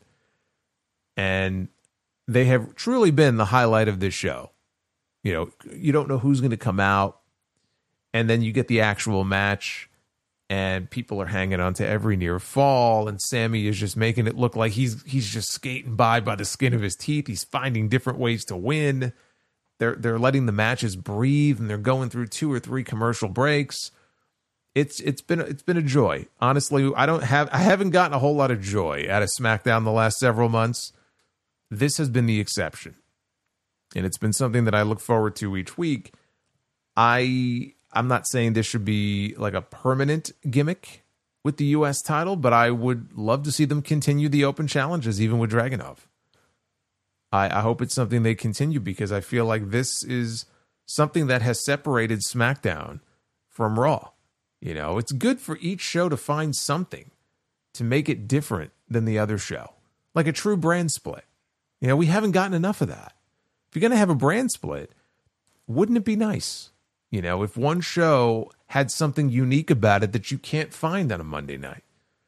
And they have truly been the highlight of this show. You know, you don't know who's going to come out. And then you get the actual match. And people are hanging on to every near fall. And Sammy is just making it look like he's he's just skating by by the skin of his teeth. He's finding different ways to win. They're, they're letting the matches breathe. And they're going through two or three commercial breaks. It's it's been it's been a joy. Honestly, I don't have I haven't gotten a whole lot of joy out of SmackDown the last several months. This has been the exception. And it's been something that I look forward to each week. I I'm not saying this should be like a permanent gimmick with the U S title, but I would love to see them continue the open challenges even with Dragunov. I, I hope it's something they continue because I feel like this is something that has separated SmackDown from Raw. You know, it's good for each show to find something to make it different than the other show. Like a true brand split. You know, we haven't gotten enough of that. If you're going to have a brand split, wouldn't it be nice? You know, if one show had something unique about it that you can't find on a Monday night.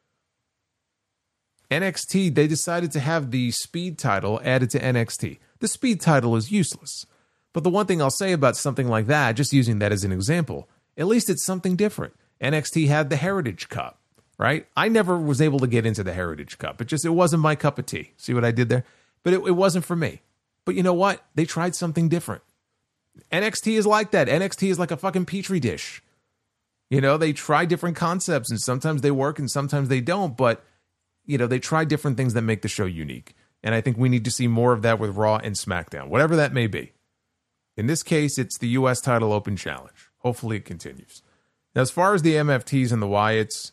N X T, they decided to have the Speed title added to N X T. The Speed title is useless. But the one thing I'll say about something like that, just using that as an example, at least it's something different. N X T had the Heritage Cup, right? I never was able to get into the Heritage Cup. It just, it wasn't my cup of tea. See what I did there? But it, it wasn't for me. But you know what? They tried something different. N X T is like that. N X T is like a fucking petri dish. You know, they try different concepts and sometimes they work and sometimes they don't. But, you know, they try different things that make the show unique. And I think we need to see more of that with Raw and SmackDown, whatever that may be. In this case, it's the U S Title Open Challenge. Hopefully it continues. Now, as far as the M F Ts and the Wyatts,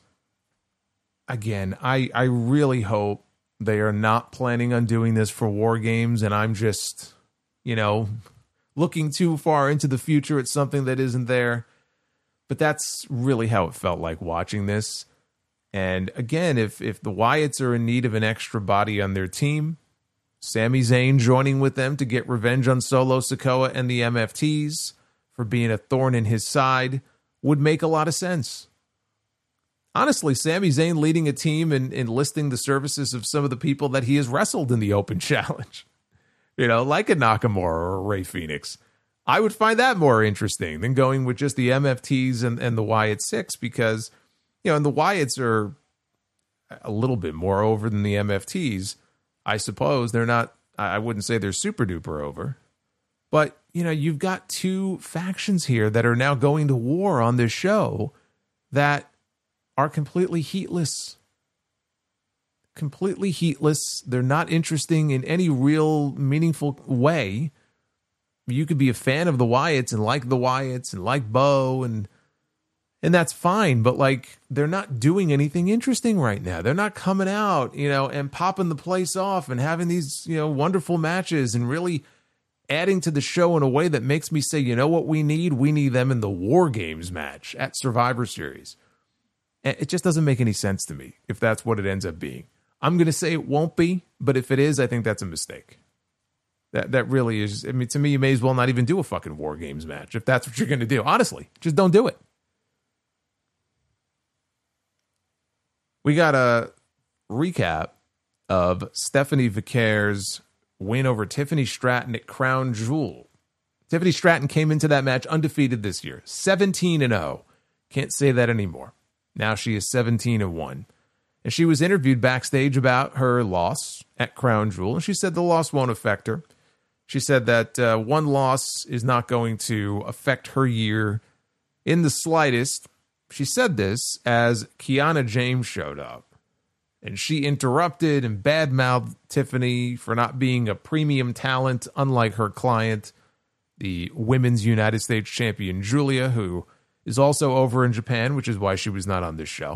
again, I, I really hope they are not planning on doing this for War Games, and I'm just, you know, looking too far into the future at something that isn't there. But that's really how it felt like watching this. And again, if if the Wyatts are in need of an extra body on their team, Sami Zayn joining with them to get revenge on Solo Sikoa and the M F Ts for being a thorn in his side would make a lot of sense. Honestly, Sami Zayn leading a team and enlisting the services of some of the people that he has wrestled in the Open Challenge, you know, like a Nakamura or a Rey Fenix. I would find that more interesting than going with just the M F Ts and, and the Wyatt Six because, you know, and the Wyatts are a little bit more over than the M F Ts. I suppose they're not, I wouldn't say they're super duper over. But, you know, you've got two factions here that are now going to war on this show that are completely heatless. Completely heatless. They're not interesting in any real meaningful way. You could be a fan of the Wyatts and like the Wyatts and like Bo and and that's fine, but like they're not doing anything interesting right now. They're not coming out, you know, and popping the place off and having these, you know, wonderful matches and really adding to the show in a way that makes me say, you know what we need? We need them in the War Games match at Survivor Series. It just doesn't make any sense to me if that's what it ends up being. I'm going to say it won't be, but if it is, I think that's a mistake. That that really is. I mean, to me, you may as well not even do a fucking War Games match if that's what you're going to do. Honestly, just don't do it. We got a recap of Stephanie Vicare's win over Tiffany Stratton at Crown Jewel. Tiffany Stratton came into that match undefeated this year, seventeen and oh. Can't say that anymore. Now she is seventeen and one. And she was interviewed backstage about her loss at Crown Jewel, and she said the loss won't affect her. She said that uh, one loss is not going to affect her year in the slightest. She said this as Kiana James showed up, and she interrupted and badmouthed Tiffany for not being a premium talent, unlike her client, the women's United States champion Julia, who is also over in Japan, which is why she was not on this show.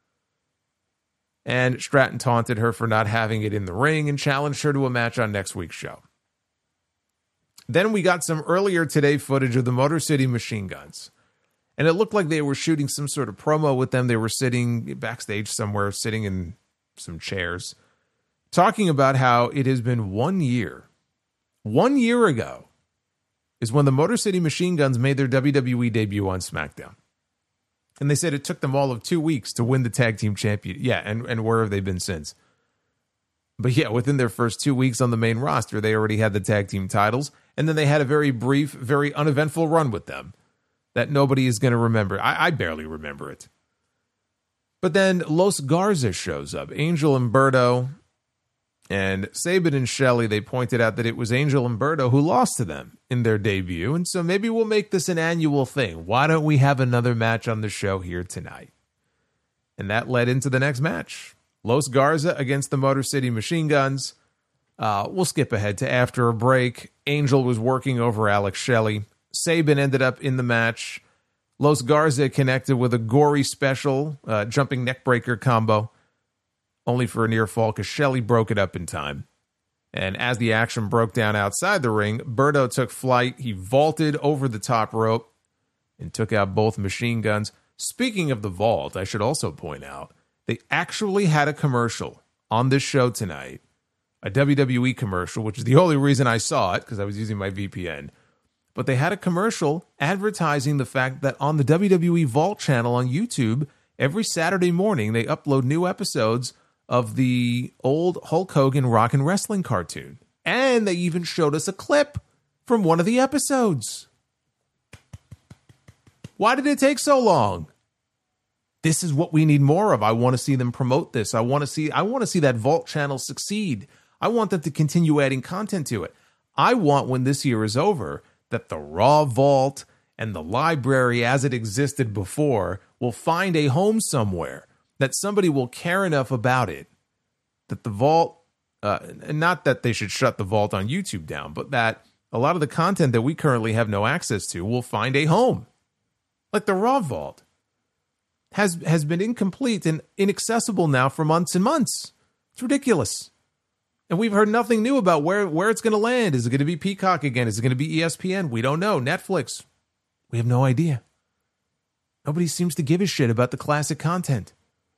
And Stratton taunted her for not having it in the ring and challenged her to a match on next week's show. Then we got some earlier today footage of the Motor City Machine Guns. And it looked like they were shooting some sort of promo with them. They were sitting backstage somewhere, sitting in some chairs, talking about how it has been one year. One year ago is when the Motor City Machine Guns made their W W E debut on SmackDown. And they said it took them all of two weeks to win the tag team champion. Yeah, and, and where have they been since? But yeah, within their first two weeks on the main roster, they already had the tag team titles. And then they had a very brief, very uneventful run with them that nobody is going to remember. I, I barely remember it. But then Los Garza shows up. Angel Umberto and Sabin and Shelley, they pointed out that it was Angel Umberto who lost to them in their debut. And so maybe we'll make this an annual thing. Why don't we have another match on the show here tonight? And that led into the next match. Los Garza against the Motor City Machine Guns. Uh, we'll skip ahead to after a break. Angel was working over Alex Shelley. Sabin ended up in the match. Los Garza connected with a gory special, uh, jumping neckbreaker combo, only for a near fall because Shelley broke it up in time. And as the action broke down outside the ring, Berto took flight. He vaulted over the top rope and took out both machine guns. Speaking of the vault, I should also point out, they actually had a commercial on this show tonight, a W W E commercial, which is the only reason I saw it because I was using my V P N. But they had a commercial advertising the fact that on the W W E Vault channel on YouTube, every Saturday morning, they upload new episodes of the old Hulk Hogan Rock and Wrestling cartoon. And they even showed us a clip from one of the episodes. Why did it take so long? This is what we need more of. I want to see them promote this. I want to see, I want to see that Vault channel succeed. I want them to continue adding content to it. I want, when this year is over, that the Raw Vault and the library as it existed before will find a home somewhere, that somebody will care enough about it, that the Vault, uh, and not that they should shut the Vault on YouTube down, but that a lot of the content that we currently have no access to will find a home. Like the Raw Vault has, has been incomplete and inaccessible now for months and months. It's ridiculous. And we've heard nothing new about where, where it's going to land. Is it going to be Peacock again? Is it going to be E S P N? We don't know. Netflix? We have no idea. Nobody seems to give a shit about the classic content.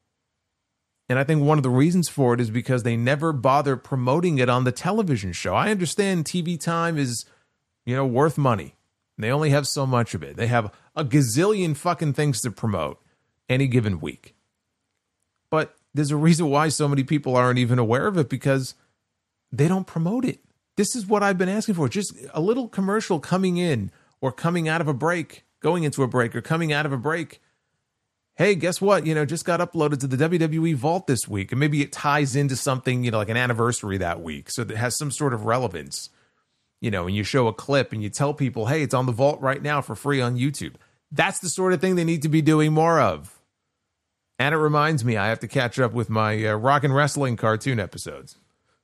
And I think one of the reasons for it is because they never bother promoting it on the television show. I understand T V time is, you know, worth money. They only have so much of it. They have a gazillion fucking things to promote any given week. But there's a reason why so many people aren't even aware of it, because they don't promote it. This is what I've been asking for. Just a little commercial coming in or coming out of a break, going into a break or coming out of a break. Hey, guess what? You know, just got uploaded to the W W E Vault this week. And maybe it ties into something, you know, like an anniversary that week. So that has some sort of relevance. You know, and you show a clip and you tell people, hey, it's on the Vault right now for free on YouTube. That's the sort of thing they need to be doing more of. And it reminds me, I have to catch up with my uh, Rock and Wrestling cartoon episodes.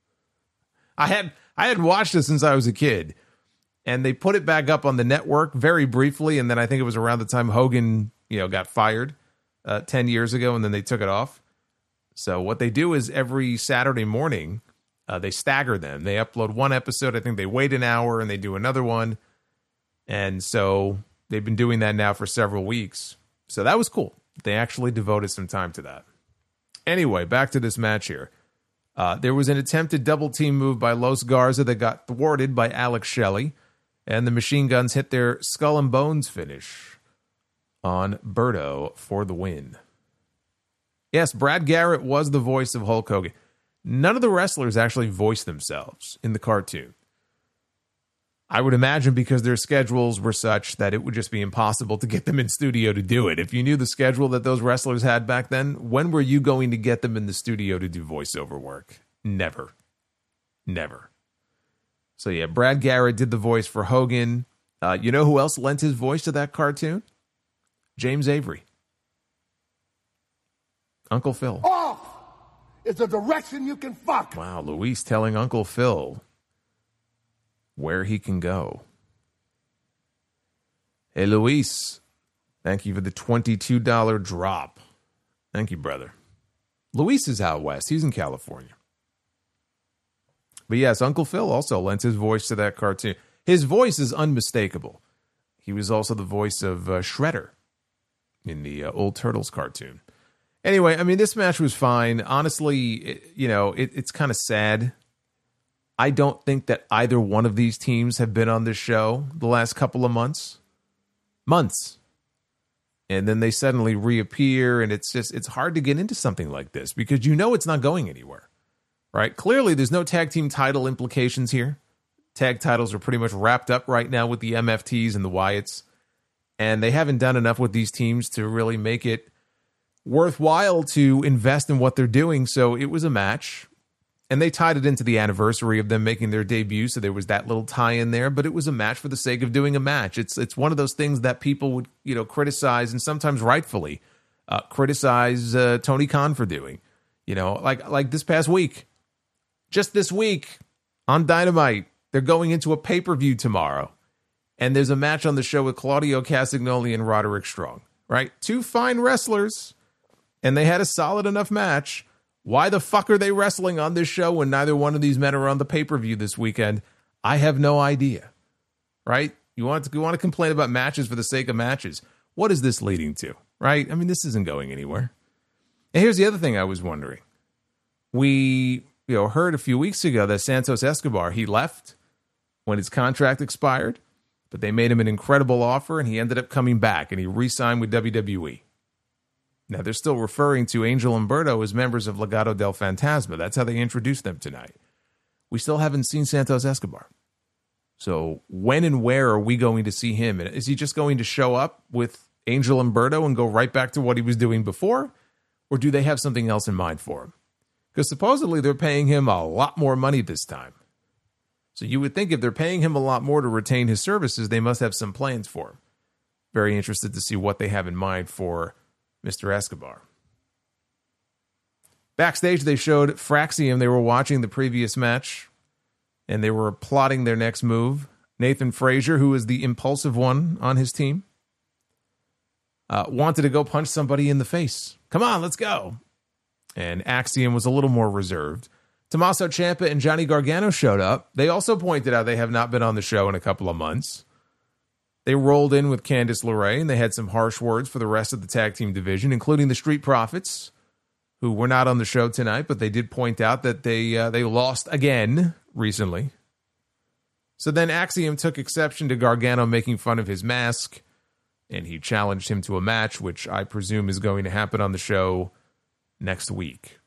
I had I had watched it since I was a kid, and they put it back up on the network very briefly, and then I think it was around the time Hogan, you know, got fired uh, ten years ago, and then they took it off. So what they do is every Saturday morning, uh, they stagger them. They upload one episode. I think they wait an hour, and they do another one. And so they've been doing that now for several weeks. So that was cool. They actually devoted some time to that. Anyway, back to this match here. Uh, there was an attempted double team move by Los Garza that got thwarted by Alex Shelley, and the Machine Guns hit their Skull and Bones finish on Berto for the win. Yes, Brad Garrett was the voice of Hulk Hogan. None of the wrestlers actually voiced themselves in the cartoon. I would imagine because their schedules were such that it would just be impossible to get them in studio to do it. If you knew the schedule that those wrestlers had back then, when were you going to get them in the studio to do voiceover work? Never. Never. So yeah, Brad Garrett did the voice for Hogan. Uh, you know who else lent his voice to that cartoon? James Avery. Uncle Phil. Off is a direction you can fuck. Wow, Luis telling Uncle Phil where he can go. Hey, Luis, thank you for the twenty-two dollars drop. Thank you, brother. Luis is out west. He's in California. But yes, Uncle Phil also lends his voice to that cartoon. His voice is unmistakable. He was also the voice of uh, Shredder in the uh, old Turtles cartoon. Anyway, I mean, this match was fine. Honestly, it, you know, it, it's kind of sad. I don't think that either one of these teams have been on this show the last couple of months. Months. And then they suddenly reappear, and it's just, it's hard to get into something like this because you know it's not going anywhere, right? Clearly, there's no tag team title implications here. Tag titles are pretty much wrapped up right now with the M F Ts and the Wyatts, and they haven't done enough with these teams to really make it worthwhile to invest in what they're doing. So it was a match, and they tied it into the anniversary of them making their debut, so there was that little tie-in there, but it was a match for the sake of doing a match. It's it's one of those things that people would, you know, criticize, and sometimes rightfully uh, criticize uh, Tony Khan for doing. You know, like like this past week. Just this week on Dynamite, they're going into a pay-per-view tomorrow, and there's a match on the show with Claudio Castagnoli and Roderick Strong, right? Two fine wrestlers, and they had a solid enough match. Why the fuck are they wrestling on this show when neither one of these men are on the pay-per-view this weekend? I have no idea, right? You want to, you want to complain about matches for the sake of matches. What is this leading to, right? I mean, this isn't going anywhere. And here's the other thing I was wondering. We, you know, heard a few weeks ago that Santos Escobar, he left when his contract expired, but they made him an incredible offer, and he ended up coming back, and he re-signed with W W E. Now, they're still referring to Angel Umberto as members of Legado del Fantasma. That's how they introduced them tonight. We still haven't seen Santos Escobar. So when and where are we going to see him? Is he just going to show up with Angel Umberto and go right back to what he was doing before? Or do they have something else in mind for him? Because supposedly they're paying him a lot more money this time. So you would think if they're paying him a lot more to retain his services, they must have some plans for him. Very interested to see what they have in mind for Mister Escobar. Backstage, they showed Fraxium. They were watching the previous match, and they were plotting their next move. Nathan Frazier, who is the impulsive one on his team, uh, wanted to go punch somebody in the face. Come on, let's go. And Axiom was a little more reserved. Tommaso Ciampa and Johnny Gargano showed up. They also pointed out they have not been on the show in a couple of months. They rolled in with Candice LeRae, and they had some harsh words for the rest of the tag team division, including the Street Profits, who were not on the show tonight, but they did point out that they uh, they lost again recently. So then Axiom took exception to Gargano making fun of his mask, and he challenged him to a match, which I presume is going to happen on the show next week.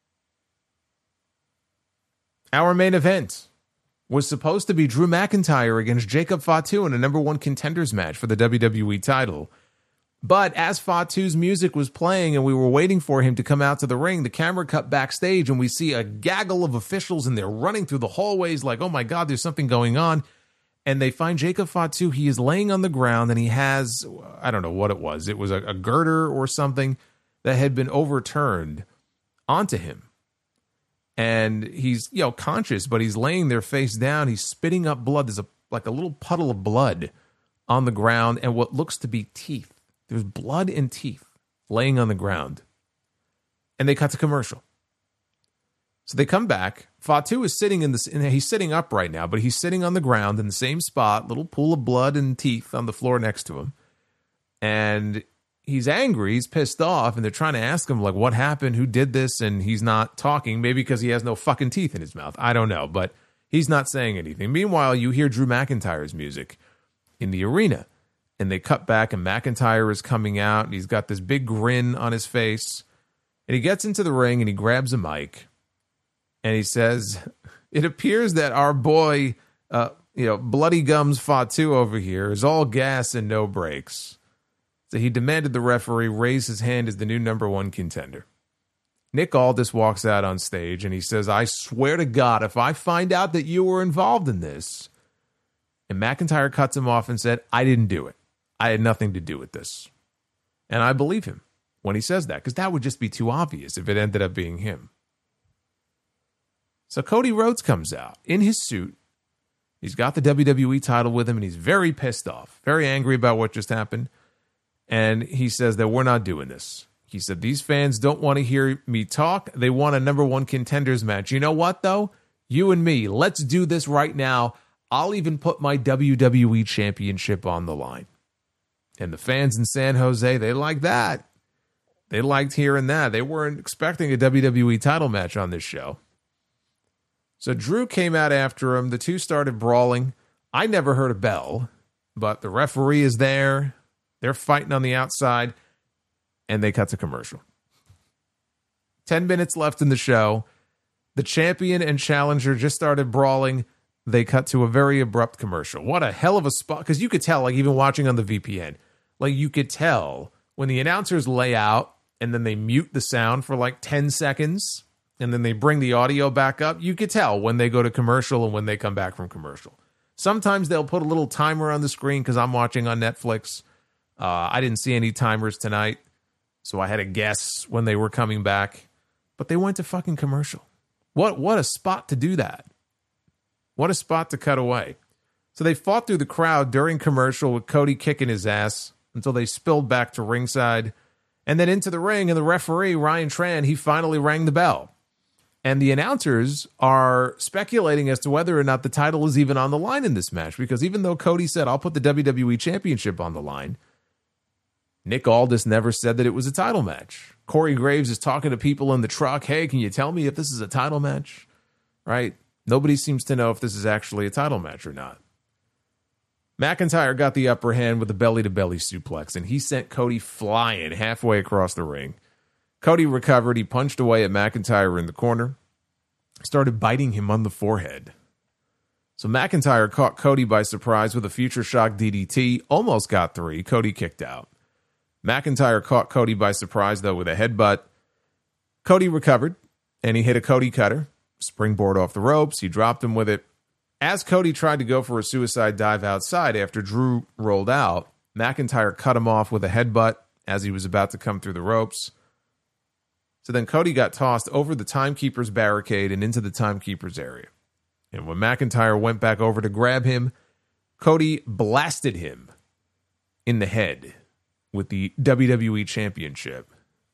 Our main event was supposed to be Drew McIntyre against Jacob Fatu in a number one contenders match for the W W E title. But as Fatu's music was playing and we were waiting for him to come out to the ring, the camera cut backstage and we see a gaggle of officials and they're running through the hallways like, oh my God, there's something going on. And they find Jacob Fatu. He is laying on the ground and he has, I don't know what it was. It was a, a girder or something that had been overturned onto him. And he's, you know, conscious, but he's laying there face down. He's spitting up blood. There's a like a little puddle of blood on the ground and what looks to be teeth. There's blood and teeth laying on the ground. And they cut to commercial. So they come back. Fatu is sitting in this, and he's sitting up right now, but he's sitting on the ground in the same spot, little pool of blood and teeth on the floor next to him. And he's angry, he's pissed off, and they're trying to ask him, like, what happened, who did this, and he's not talking, maybe because he has no fucking teeth in his mouth. I don't know, but he's not saying anything. Meanwhile, you hear Drew McIntyre's music in the arena, and they cut back, and McIntyre is coming out, and he's got this big grin on his face, and he gets into the ring, and he grabs a mic, and he says, it appears that our boy, uh, you know, Bloody Gums Fatu over here is all gas and no brakes. So he demanded the referee raise his hand as the new number one contender. Nick Aldis walks out on stage and he says, I swear to God, if I find out that you were involved in this. And McIntyre cuts him off and said, I didn't do it. I had nothing to do with this. And I believe him when he says that, because that would just be too obvious if it ended up being him. So Cody Rhodes comes out in his suit. He's got the W W E title with him, and he's very pissed off, very angry about what just happened. And he says that we're not doing this. He said, these fans don't want to hear me talk. They want a number one contenders match. You know what, though? You and me, let's do this right now. I'll even put my W W E championship on the line. And the fans in San Jose, they like that. They liked hearing that. They weren't expecting a W W E title match on this show. So Drew came out after him. The two started brawling. I never heard a bell, but the referee is there. They're fighting on the outside. And they cut to commercial. Ten minutes left in the show. The champion and challenger just started brawling. They cut to a very abrupt commercial. What a hell of a spot. Because you could tell, like even watching on the V P N, like you could tell when the announcers lay out and then they mute the sound for like ten seconds and then they bring the audio back up. You could tell when they go to commercial and when they come back from commercial. Sometimes they'll put a little timer on the screen because I'm watching on Netflix. Uh, I didn't see any timers tonight. So I had to guess when they were coming back. But they went to fucking commercial. What what a spot to do that. What a spot to cut away. So they fought through the crowd during commercial with Cody kicking his ass until they spilled back to ringside. And then into the ring, and the referee, Ryan Tran, he finally rang the bell. And the announcers are speculating as to whether or not the title is even on the line in this match. Because even though Cody said, I'll put the W W E Championship on the line, Nick Aldis never said that it was a title match. Corey Graves is talking to people in the truck. Hey, can you tell me if this is a title match? Right? Nobody seems to know if this is actually a title match or not. McIntyre got the upper hand with a belly-to-belly suplex, and he sent Cody flying halfway across the ring. Cody recovered. He punched away at McIntyre in the corner, started biting him on the forehead. So McIntyre caught Cody by surprise with a future shock D D T, almost got three. Cody kicked out. McIntyre caught Cody by surprise, though, with a headbutt. Cody recovered, and he hit a Cody cutter. Springboard off the ropes. He dropped him with it. As Cody tried to go for a suicide dive outside after Drew rolled out, McIntyre cut him off with a headbutt as he was about to come through the ropes. So then Cody got tossed over the timekeeper's barricade and into the timekeeper's area. And when McIntyre went back over to grab him, Cody blasted him in the head with the W W E Championship.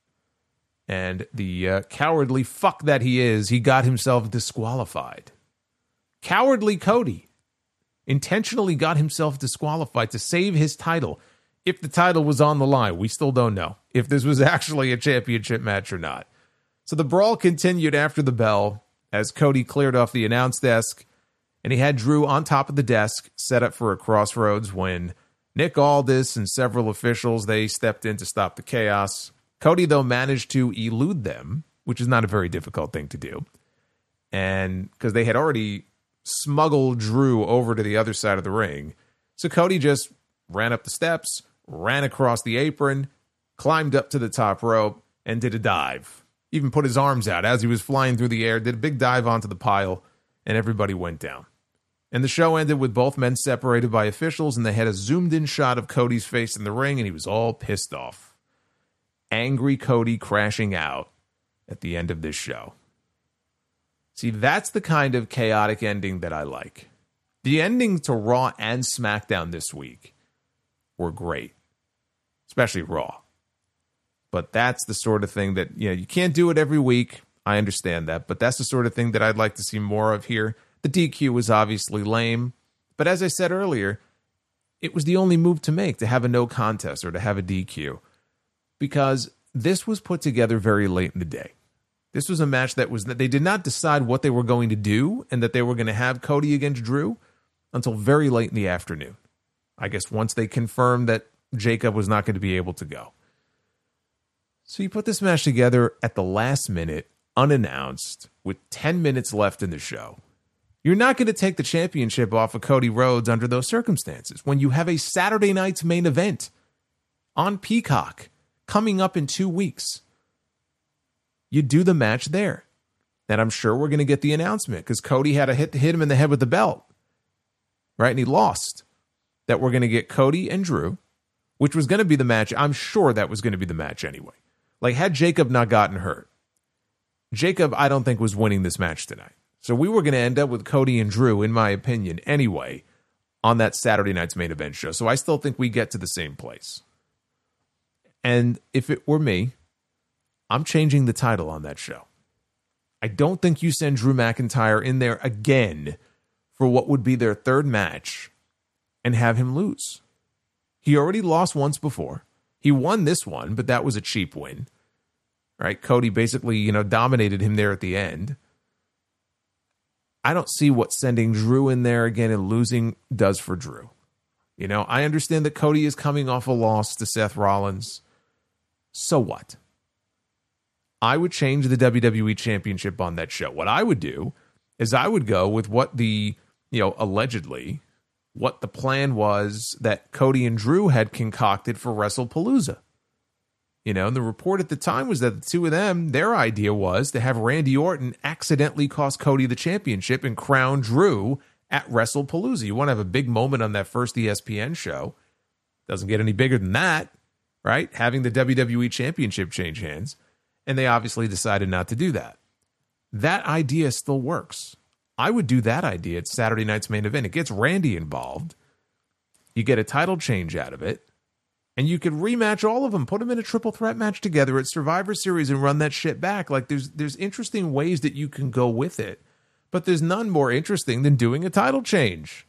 And the uh, cowardly fuck that he is, he got himself disqualified. Cowardly Cody intentionally got himself disqualified to save his title. If the title was on the line, we still don't know if this was actually a championship match or not. So the brawl continued after the bell as Cody cleared off the announce desk, and he had Drew on top of the desk set up for a crossroads when Nick Aldis and several officials, they stepped in to stop the chaos. Cody, though, managed to elude them, which is not a very difficult thing to do. And because they had already smuggled Drew over to the other side of the ring. So Cody just ran up the steps, ran across the apron, climbed up to the top rope, and did a dive. Even put his arms out as he was flying through the air, did a big dive onto the pile, and everybody went down. And the show ended with both men separated by officials, and they had a zoomed-in shot of Cody's face in the ring, and he was all pissed off. Angry Cody crashing out at the end of this show. See, that's the kind of chaotic ending that I like. The ending to Raw and SmackDown this week were great, especially Raw. But that's the sort of thing that, you know, you can't do it every week. I understand that, but that's the sort of thing that I'd like to see more of here. The D Q was obviously lame, but as I said earlier, it was the only move to make, to have a no contest or to have a D Q, because this was put together very late in the day. This was a match that was that they did not decide what they were going to do and that they were going to have Cody against Drew until very late in the afternoon. I guess once they confirmed that Jacob was not going to be able to go. So you put this match together at the last minute, unannounced, with ten minutes left in the show. You're not going to take the championship off of Cody Rhodes under those circumstances when you have a Saturday night's main event on Peacock coming up in two weeks. You do the match there. And I'm sure we're going to get the announcement because Cody had to hit, hit him in the head with the belt. Right? And he lost. That we're going to get Cody and Drew which was going to be the match. I'm sure that was going to be the match anyway. Like, had Jacob not gotten hurt, Jacob, I don't think, was winning this match tonight. So we were going to end up with Cody and Drew, in my opinion, anyway, on that Saturday night's main event show. So I still think we get to the same place. And if it were me, I'm changing the title on that show. I don't think you send Drew McIntyre in there again for what would be their third match and have him lose. He already lost once before. He won this one, but that was a cheap win. Right? Cody basically, you know, dominated him there at the end. I don't see what sending Drew in there again and losing does for Drew. You know, I understand that Cody is coming off a loss to Seth Rollins. So what? I would change the W W E Championship on that show. What I would do is I would go with what the, you know, allegedly, what the plan was that Cody and Drew had concocted for WrestlePalooza. You know, and the report at the time was that the two of them, their idea was to have Randy Orton accidentally cost Cody the championship and crown Drew at WrestlePalooza. You want to have a big moment on that first E S P N show. Doesn't get any bigger than that, right? Having the W W E Championship change hands. And they obviously decided not to do that. That idea still works. I would do that idea at Saturday night's main event. It gets Randy involved. You get a title change out of it. And you could rematch all of them, put them in a triple threat match together at Survivor Series and run that shit back. Like, there's there's interesting ways that you can go with it. But there's none more interesting than doing a title change.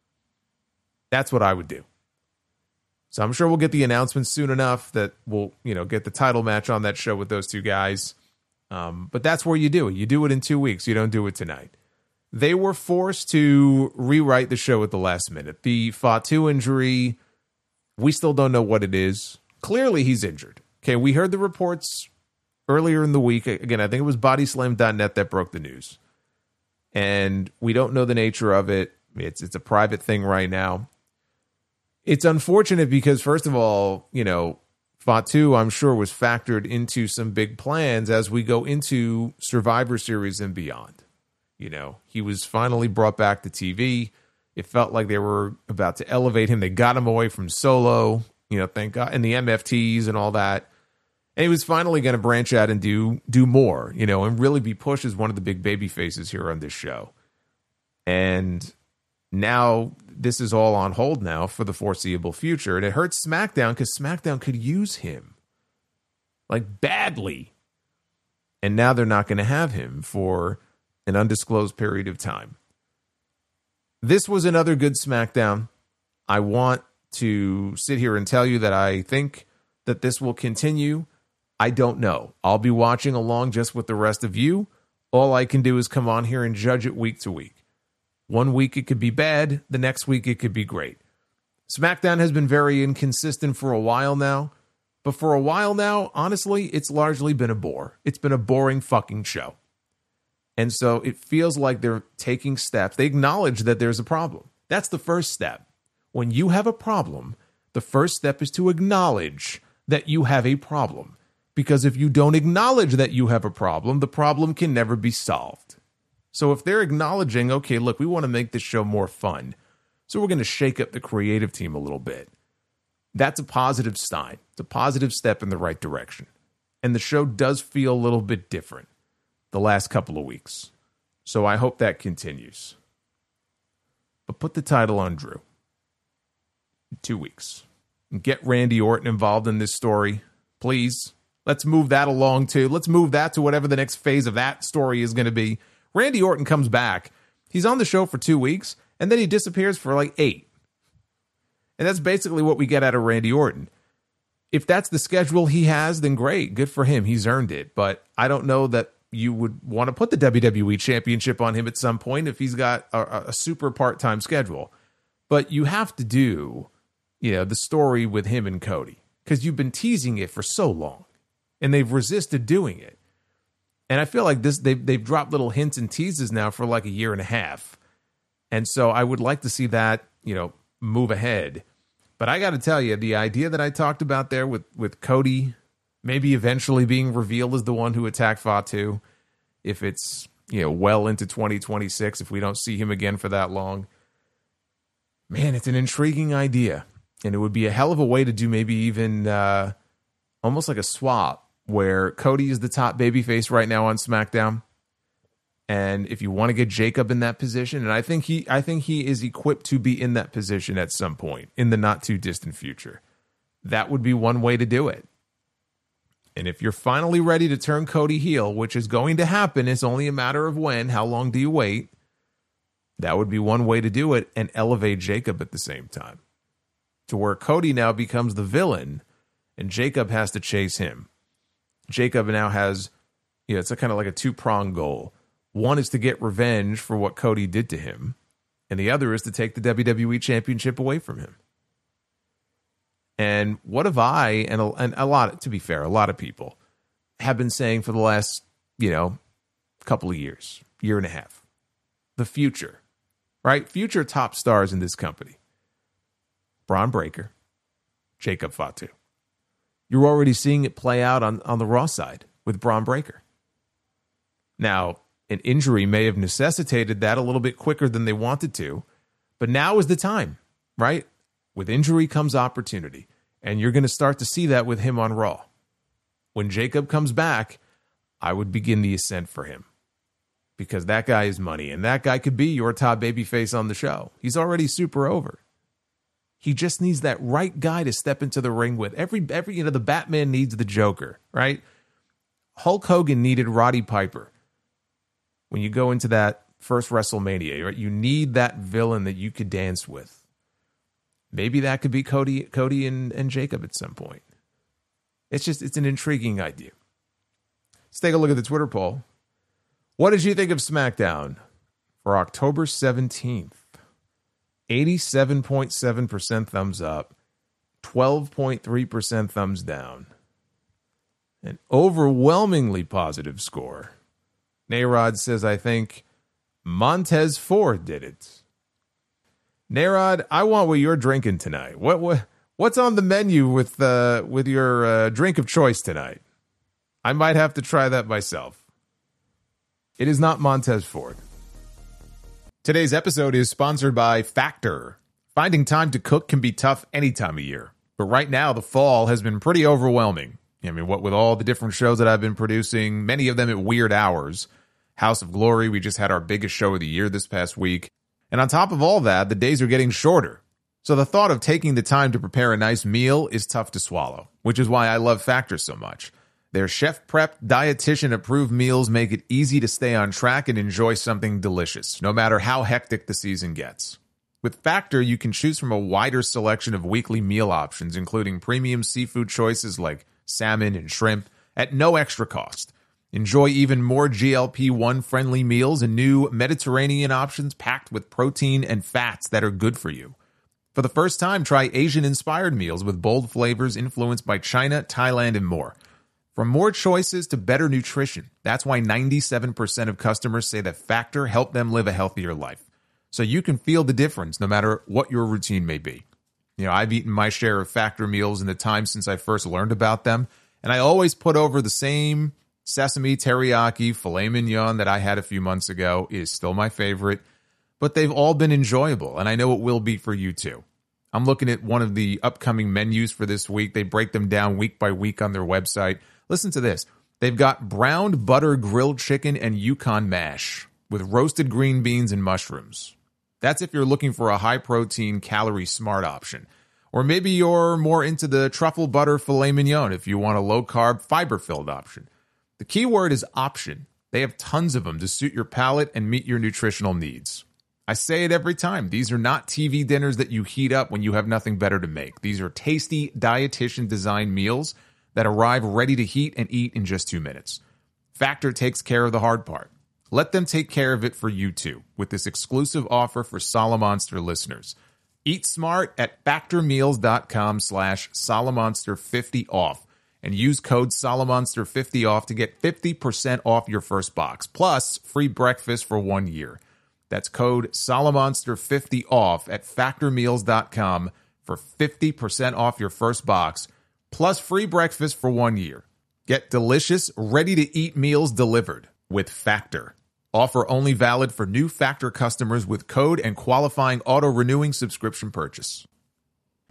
That's what I would do. So I'm sure we'll get the announcement soon enough that we'll, you know, get the title match on that show with those two guys. Um, but that's where you do it. You do it in two weeks. You don't do it tonight. They were forced to rewrite the show at the last minute. The Fatu injury, we still don't know what it is. Clearly he's injured. Okay, we heard the reports earlier in the week. Again, I think it was bodyslam dot net that broke the news. And we don't know the nature of it. It's it's a private thing right now. It's unfortunate because, first of all, you know, Fatu, I'm sure, was factored into some big plans as we go into Survivor Series and beyond. You know, he was finally brought back to T V. It felt like they were about to elevate him. They got him away from Solo, you know, thank God, and the M F Ts and all that. And he was finally going to branch out and do do more, you know, and really be pushed as one of the big baby faces here on this show. And now this is all on hold now for the foreseeable future. And it hurts SmackDown because SmackDown could use him, like, badly. And now they're not going to have him for an undisclosed period of time. This was another good SmackDown. I want to sit here and tell you that I think that this will continue. I don't know. I'll be watching along just with the rest of you. All I can do is come on here and judge it week to week. One week it could be bad. The next week it could be great. SmackDown has been very inconsistent for a while now. But for a while now, honestly, it's largely been a bore. It's been a boring fucking show. And so it feels like they're taking steps. They acknowledge that there's a problem. That's the first step. When you have a problem, the first step is to acknowledge that you have a problem. Because if you don't acknowledge that you have a problem, the problem can never be solved. So if they're acknowledging, okay, look, we want to make this show more fun, so we're going to shake up the creative team a little bit, that's a positive sign. It's a positive step in the right direction. And the show does feel a little bit different the last couple of weeks. So I hope that continues. But put the title on Drew in two weeks. And get Randy Orton involved in this story, please. Let's move that along too. Let's move that to whatever the next phase of that story is going to be. Randy Orton comes back. He's on the show for two weeks, and then he disappears for like eight. And that's basically what we get out of Randy Orton. If that's the schedule he has, then great. Good for him. He's earned it. But I don't know that you would want to put the W W E Championship on him at some point if he's got a, a super part-time schedule. But you have to do, you know, the story with him and Cody, because you've been teasing it for so long, and they've resisted doing it. And I feel like this they've, they've dropped little hints and teases now for like a year and a half. And so I would like to see that, you know, move ahead. But I got to tell you, the idea that I talked about there with, with Cody maybe eventually being revealed as the one who attacked Fatu, if it's, you know, well into twenty twenty-six, if we don't see him again for that long. Man, it's an intriguing idea. And it would be a hell of a way to do maybe even uh, almost like a swap where Cody is the top babyface right now on SmackDown. And if you want to get Jacob in that position, and I think he I think he is equipped to be in that position at some point in the not too distant future, that would be one way to do it. And if you're finally ready to turn Cody heel, which is going to happen, it's only a matter of when, how long do you wait? That would be one way to do it and elevate Jacob at the same time. To where Cody now becomes the villain and Jacob has to chase him. Jacob now has, you know, it's a kind of like a two-pronged goal. One is to get revenge for what Cody did to him, and the other is to take the W W E Championship away from him. And what have I, and a, and a lot, to be fair, a lot of people have been saying for the last, you know, couple of years, year and a half, the future, right? Future top stars in this company. Braun Breaker, Jacob Fatu. You're already seeing it play out on, on the Raw side with Braun Breaker. Now, an injury may have necessitated that a little bit quicker than they wanted to, but now is the time, right? With injury comes opportunity, and you're going to start to see that with him on Raw. When Jacob comes back, I would begin the ascent for him because that guy is money, and that guy could be your top babyface on the show. He's already super over. He just needs that right guy to step into the ring with. Every, every, you know, the Batman needs the Joker, right? Hulk Hogan needed Roddy Piper. When you go into that first WrestleMania, right, you need that villain that you could dance with. Maybe that could be Cody, Cody and, and Jacob at some point. It's just, it's an intriguing idea. Let's take a look at the Twitter poll. What did you think of SmackDown for October seventeenth? eighty-seven point seven percent thumbs up, twelve point three percent thumbs down. An overwhelmingly positive score. Nayrod says, I think Montez Ford did it. Nayrod, I want what you're drinking tonight. What what what's on the menu with uh, with your uh, drink of choice tonight? I might have to try that myself. It is not Montez Ford. Today's episode is sponsored by Factor. Finding time to cook can be tough any time of year, but right now the fall has been pretty overwhelming. I mean, what with all the different shows that I've been producing, many of them at weird hours. House of Glory, we just had our biggest show of the year this past week. And on top of all that, the days are getting shorter. So the thought of taking the time to prepare a nice meal is tough to swallow, which is why I love Factor so much. Their chef-prepped, dietitian-approved meals make it easy to stay on track and enjoy something delicious, no matter how hectic the season gets. With Factor, you can choose from a wider selection of weekly meal options, including premium seafood choices like salmon and shrimp, at no extra cost. Enjoy even more G L P one friendly meals and new Mediterranean options packed with protein and fats that are good for you. For the first time, try Asian-inspired meals with bold flavors influenced by China, Thailand, and more. From more choices to better nutrition, that's why ninety-seven percent of customers say that Factor helped them live a healthier life. So you can feel the difference no matter what your routine may be. You know, I've eaten my share of Factor meals in the time since I first learned about them, and I always put over the same sesame teriyaki filet mignon that I had a few months ago. It is still my favorite, but they've all been enjoyable, and I know it will be for you too. I'm looking at one of the upcoming menus for this week. They break them down week by week on their website. Listen to this. They've got browned butter grilled chicken and Yukon mash with roasted green beans and mushrooms. That's if you're looking for a high-protein, calorie-smart option. Or maybe you're more into the truffle butter filet mignon if you want a low-carb, fiber-filled option. The key word is option. They have tons of them to suit your palate and meet your nutritional needs. I say it every time. These are not T V dinners that you heat up when you have nothing better to make. These are tasty, dietitian-designed meals that arrive ready to heat and eat in just two minutes. Factor takes care of the hard part. Let them take care of it for you too with this exclusive offer for Solomonster listeners. Eat smart at factormeals.com slash Solomonster50 off and use code Solomonster fifty off to get fifty percent off your first box plus free breakfast for one year. That's code Solomonster fifty off at factormeals dot com for fifty percent off your first box plus free breakfast for one year. Get delicious, ready-to-eat meals delivered with Factor. Offer only valid for new Factor customers with code and qualifying auto-renewing subscription purchase.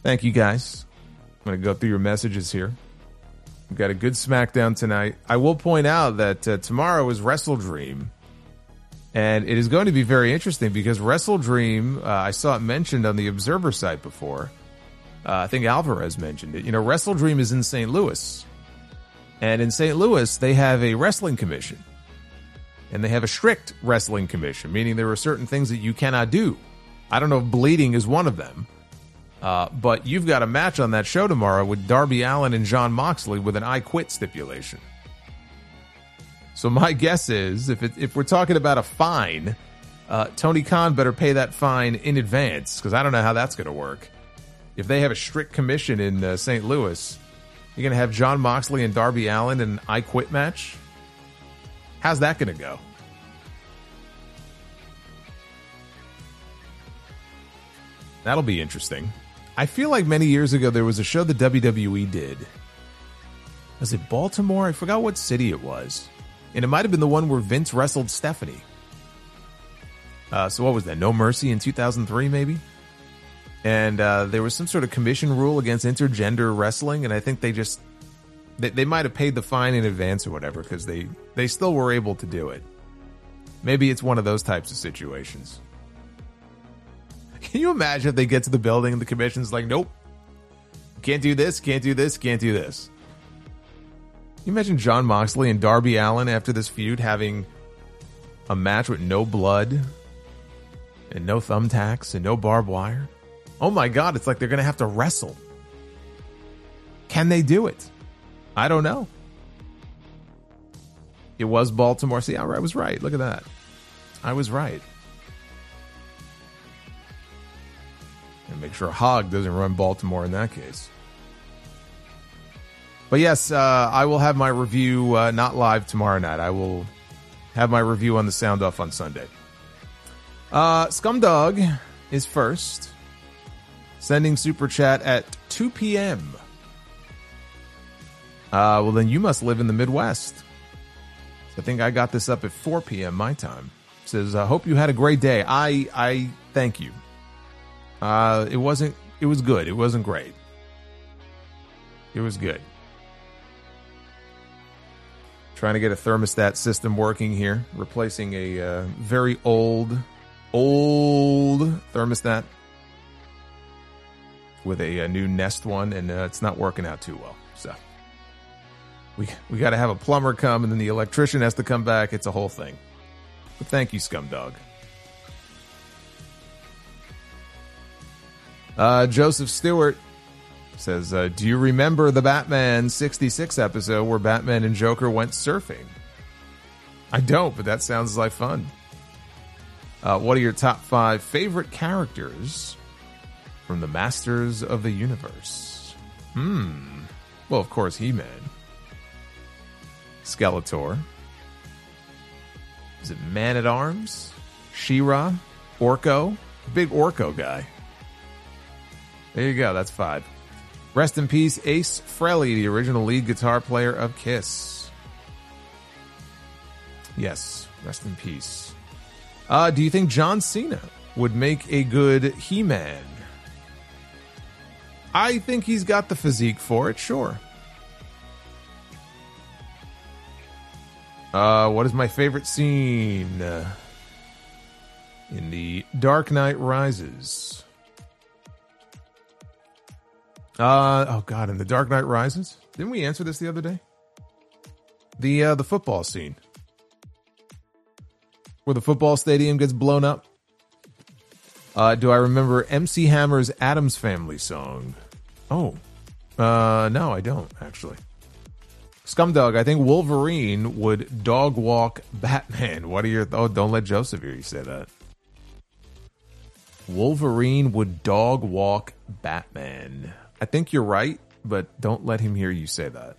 Thank you, guys. I'm going to go through your messages here. We've got a good SmackDown tonight. I will point out that uh, tomorrow is Wrestle Dream. And it is going to be very interesting because Wrestle Dream, uh, I saw it mentioned on the Observer site before. Uh, I think Alvarez mentioned it. You know, Wrestle Dream is in Saint Louis. And in Saint Louis, they have a wrestling commission. And they have a strict wrestling commission, meaning there are certain things that you cannot do. I don't know if bleeding is one of them. Uh, but you've got a match on that show tomorrow with Darby Allin and Jon Moxley with an I Quit stipulation. So my guess is, if it, if we're talking about a fine, uh, Tony Khan better pay that fine in advance, because I don't know how that's going to work. If they have a strict commission in uh, Saint Louis, you're going to have Jon Moxley and Darby Allin in an I Quit match? How's that going to go? That'll be interesting. I feel like many years ago there was a show that W W E did. Was it Baltimore? I forgot what city it was. And it might have been the one where Vince wrestled Stephanie. Uh, so what was that? No Mercy in two thousand three, maybe? And uh, there was some sort of commission rule against intergender wrestling, and I think they just... They, they might have paid the fine in advance or whatever, because they, they still were able to do it. Maybe it's one of those types of situations. Can you imagine if they get to the building and the commission's like, nope, can't do this, can't do this, can't do this. Can you imagine Jon Moxley and Darby Allin after this feud having a match with no blood and no thumbtacks and no barbed wire? Oh my God, it's like they're going to have to wrestle. Can they do it? I don't know. It was Baltimore. See, I was right. Look at that. I was right. And make sure Hogg doesn't run Baltimore in that case. But yes, uh, I will have my review uh, not live tomorrow night. I will have my review on the Sound Off on Sunday. Uh, Scumdog is first, sending super chat at two p.m. Uh, well, then you must live in the Midwest. I think I got this up at four p.m. my time. It says, I hope you had a great day. I I thank you. Uh, it wasn't, it was good. It wasn't great. It was good. Trying to get a thermostat system working here. Replacing a uh, very old, old thermostat with a, a new Nest one, and uh, it's not working out too well. So we we got to have a plumber come, and then the electrician has to come back. It's a whole thing. But thank you, Scumdog. Uh, Joseph Stewart says, uh, do you remember the Batman sixty-six episode where Batman and Joker went surfing? I don't, but that sounds like fun. Uh, what are your top five favorite characters from the Masters of the Universe? Hmm. Well, of course, He-Man. Skeletor. Is it Man-at-Arms? She-Ra? Orko? Big Orko guy. There you go. That's five. Rest in peace, Ace Frehley, the original lead guitar player of Kiss. Yes, rest in peace. Uh, do you think John Cena would make a good He-Man? I think he's got the physique for it, sure. Uh, what is my favorite scene? Uh, in the Dark Knight Rises. Uh, oh God, in The Dark Knight Rises? Didn't we answer this the other day? The, uh, the football scene. Where the football stadium gets blown up. Uh, do I remember M C Hammer's Addams Family song? Oh. Uh, no, I don't, actually. Scumdog, I think Wolverine would dog walk Batman. What are your... Th- oh, don't let Joseph hear you say that. Wolverine would dog walk Batman. I think you're right, but don't let him hear you say that.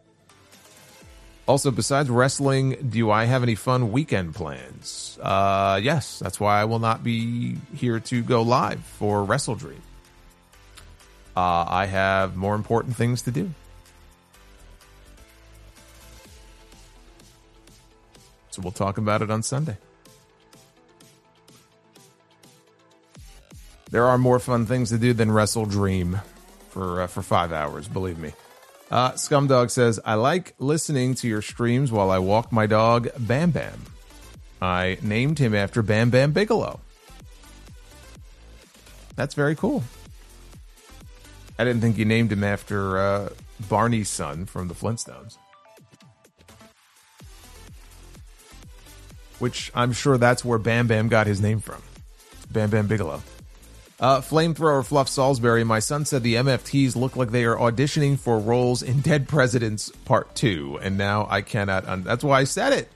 Also, besides wrestling, do I have any fun weekend plans? Uh, yes, that's why I will not be here to go live for Wrestle Dream. Uh, I have more important things to do. So we'll talk about it on Sunday. There are more fun things to do than Wrestle Dream for uh, for five hours, believe me. Uh, Scumdog says, I like listening to your streams while I walk my dog, Bam Bam. I named him after Bam Bam Bigelow. That's very cool. I didn't think you named him after uh, Barney's son from the Flintstones. Which I'm sure that's where Bam Bam got his name from. Bam Bam Bigelow. Uh, Flamethrower Fluff Salisbury, my son said the M F Ts look like they are auditioning for roles in Dead Presidents Part two, and now I cannot... Un- that's why I said it.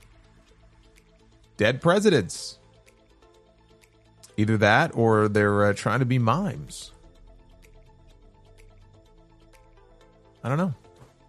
Dead Presidents. Either that, or they're uh, trying to be mimes. I don't know.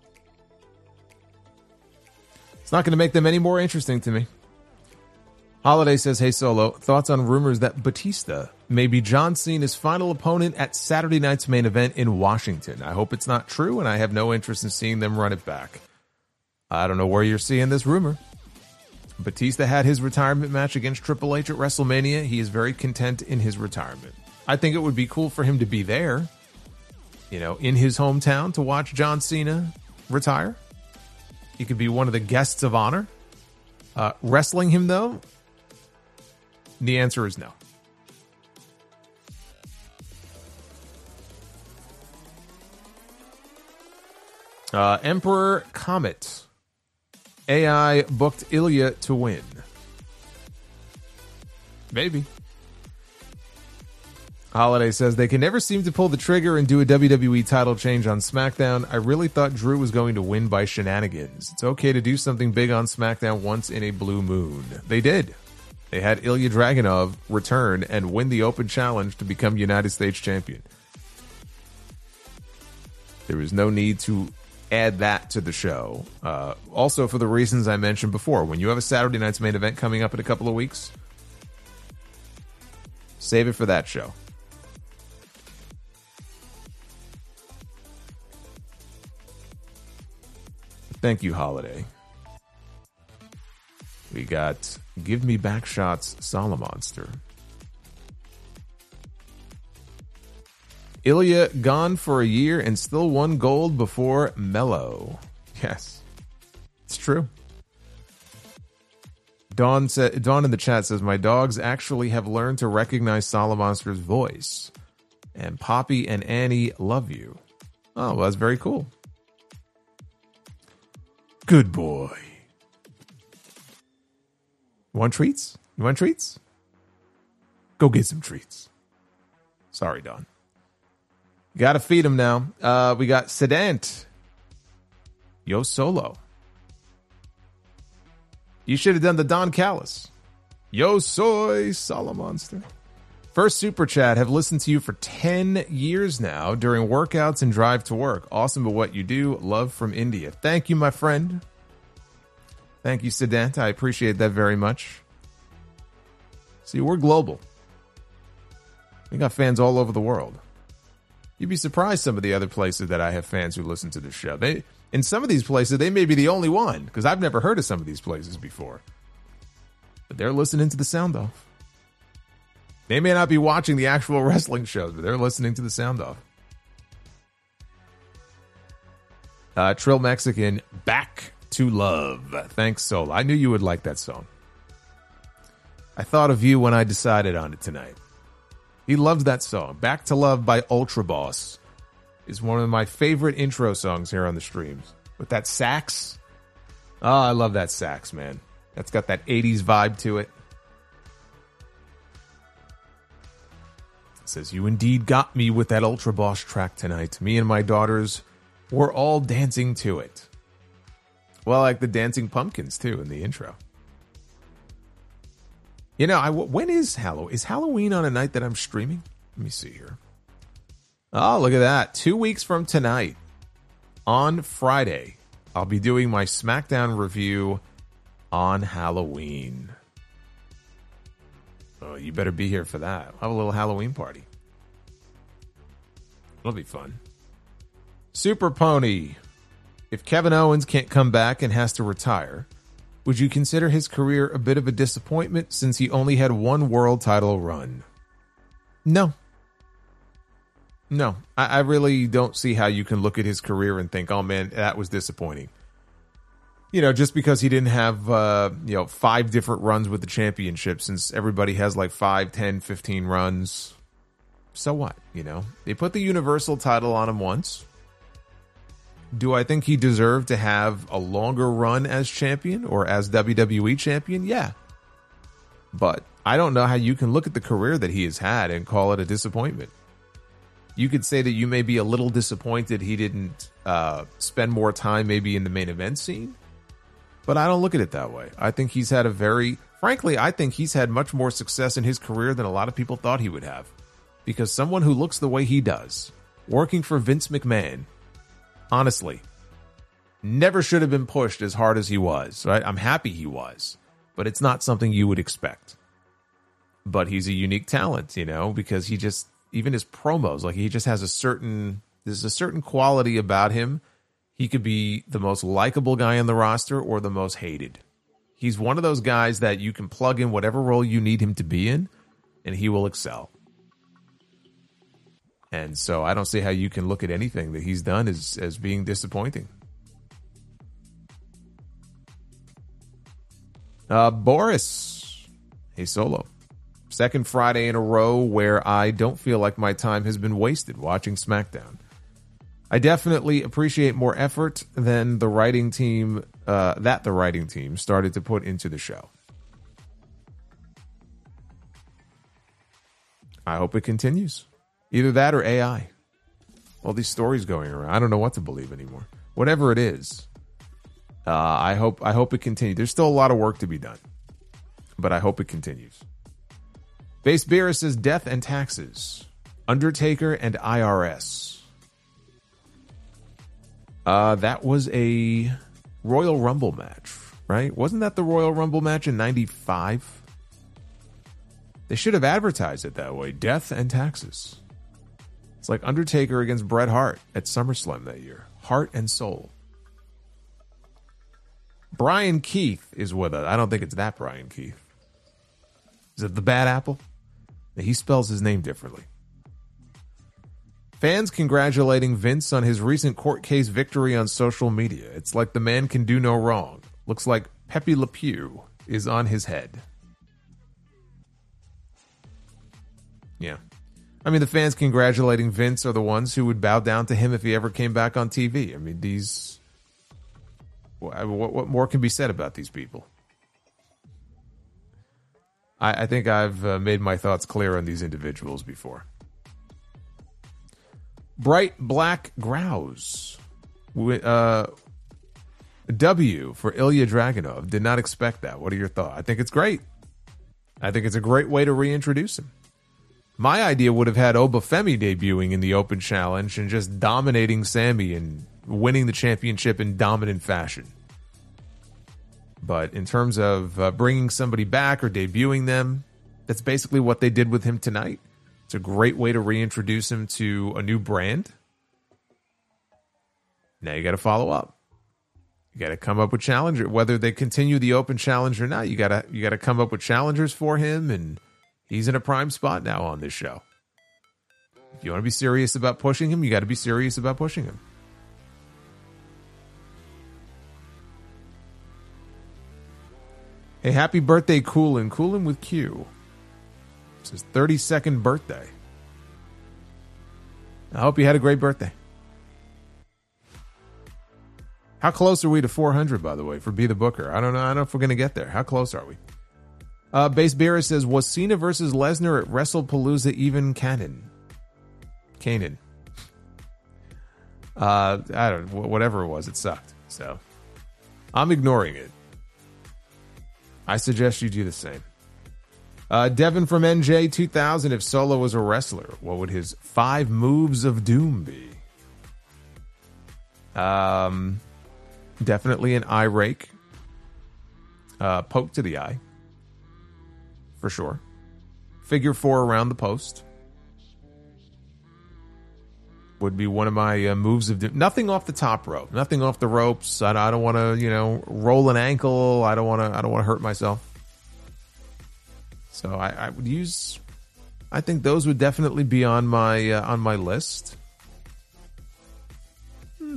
It's not going to make them any more interesting to me. Holiday says, hey, Solo, thoughts on rumors that Batista may be John Cena's final opponent at Saturday night's main event in Washington. I hope it's not true, and I have no interest in seeing them run it back. I don't know where you're seeing this rumor. Batista had his retirement match against Triple H at WrestleMania. He is very content in his retirement. I think it would be cool for him to be there, you know, in his hometown to watch John Cena retire. He could be one of the guests of honor. Uh, wrestling him, though, the answer is no. Uh, Emperor Comet. A I booked Ilya to win. Maybe. Holiday says, they can never seem to pull the trigger and do a W W E title change on SmackDown. I really thought Drew was going to win by shenanigans. It's okay to do something big on SmackDown once in a blue moon. They did. They had Ilya Dragunov return and win the open challenge to become United States champion. There was no need to add that to the show. Uh, also, for the reasons I mentioned before, when you have a Saturday night's main event coming up in a couple of weeks, save it for that show. Thank you, Holiday. We got Give Me Back Shots Solomonster. Ilya gone for a year and still won gold before Mello. Yes, it's true. Dawn said, Dawn in the chat says, my dogs actually have learned to recognize Solomonster's voice. And Poppy and Annie love you. Oh, well, that's very cool. Good boy. You want treats? You want treats? Go get some treats. Sorry, Don. You gotta feed him now. Uh, we got Sedant. Yo Solo. You should have done the Don Callis. Yo soy Solomonster. First super chat. Have listened to you for ten years now during workouts and drive to work. Awesome at what you do. Love from India. Thank you, my friend. Thank you, Sedant. I appreciate that very much. See, we're global. We got fans all over the world. You'd be surprised some of the other places that I have fans who listen to this show. They, in some of these places, they may be the only one, because I've never heard of some of these places before. But they're listening to the sound off. They may not be watching the actual wrestling shows, but they're listening to the sound off. Uh, Trill Mexican, Back to Love. Thanks, Soul. I knew you would like that song. I thought of you when I decided on it tonight. He loves that song. Back to Love by Ultra Boss is one of my favorite intro songs here on the streams. With that sax. Oh, I love that sax, man. That's got that eighties vibe to it. It says, you indeed got me with that Ultra Boss track tonight. Me and my daughters were all dancing to it. Well, like the Dancing Pumpkins, too, in the intro. You know, I, when is Halloween? Is Halloween on a night that I'm streaming? Let me see here. Oh, look at that. Two weeks from tonight, on Friday, I'll be doing my SmackDown review on Halloween. Oh, you better be here for that. I'll have a little Halloween party. It'll be fun. Super Pony. If Kevin Owens can't come back and has to retire, would you consider his career a bit of a disappointment since he only had one world title run? No. No, I, I really don't see how you can look at his career and think, oh, man, that was disappointing. You know, just because he didn't have, uh, you know, five different runs with the championship, since everybody has like five, ten, fifteen runs. So what? You know, they put the Universal title on him once. Do I think he deserved to have a longer run as champion or as W W E champion? Yeah. But I don't know how you can look at the career that he has had and call it a disappointment. You could say that you may be a little disappointed he didn't uh, spend more time maybe in the main event scene. But I don't look at it that way. I think he's had a very, frankly, I think he's had much more success in his career than a lot of people thought he would have. Because someone who looks the way he does, working for Vince McMahon, honestly, never should have been pushed as hard as he was. Right? I'm happy he was, but it's not something you would expect. But he's a unique talent, you know, because he just, even his promos, like he just has a certain, there's a certain quality about him. He could be the most likable guy on the roster or the most hated. He's one of those guys that you can plug in whatever role you need him to be in, and he will excel. And so I don't see how you can look at anything that he's done as, as being disappointing. Uh, Boris, hey Solo. Second Friday in a row where I don't feel like my time has been wasted watching SmackDown. I definitely appreciate more effort than the writing team, uh, that the writing team started to put into the show. I hope it continues. Either that or A I. All these stories going around. I don't know what to believe anymore. Whatever it is, uh, I hope I hope it continues. There's still a lot of work to be done, but I hope it continues. Base Beer says Death and Taxes, Undertaker and I R S. Uh, that was a Royal Rumble match, right? Wasn't that the Royal Rumble match in ninety-five? They should have advertised it that way. Death and Taxes. It's like Undertaker against Bret Hart at SummerSlam that year. Heart and Soul. Brian Keith is with us. I don't think it's that Brian Keith. Is it the Bad Apple? He spells his name differently. Fans congratulating Vince on his recent court case victory on social media. It's like the man can do no wrong. Looks like Pepe Le Pew is on his head. Yeah. I mean, the fans congratulating Vince are the ones who would bow down to him if he ever came back on T V. I mean, these... What, what more can be said about these people? I, I think I've uh, made my thoughts clear on these individuals before. Bright Black Grouse. Uh, W for Ilya Dragunov. Did not expect that. What are your thoughts? I think it's great. I think it's a great way to reintroduce him. My idea would have had Obafemi debuting in the Open Challenge and just dominating Sammy and winning the championship in dominant fashion. But in terms of uh, bringing somebody back or debuting them, that's basically what they did with him tonight. It's a great way to reintroduce him to a new brand. Now you got to follow up. You got to come up with challenger. Whether they continue the Open Challenge or not, you got to you got to come up with challengers for him, and he's in a prime spot now on this show. If you want to be serious about pushing him, you got to be serious about pushing him. Hey, happy birthday, Coolin. Coolin with Q. It's his thirty-second birthday. I hope you had a great birthday. How close are we to four hundred, by the way, for Be the Booker? I don't know. I don't know if we're going to get there. How close are we? Uh, Base Beer says, was Cena versus Lesnar at WrestlePalooza even canon? Kanan. Uh, I don't know. Whatever it was, it sucked. So I'm ignoring it. I suggest you do the same. Uh, Devin from N J two thousand, if Solo was a wrestler, what would his five moves of doom be? Um, definitely an eye rake. Uh, poke to the eye. For sure. Figure four around the post. Would be one of my uh, moves of doom. Nothing off the top rope. Nothing off the ropes. I, I don't want to, you know, roll an ankle. I don't want to. I don't want to hurt myself. So I, I would use I think those would definitely be on my uh, on my list. Hmm.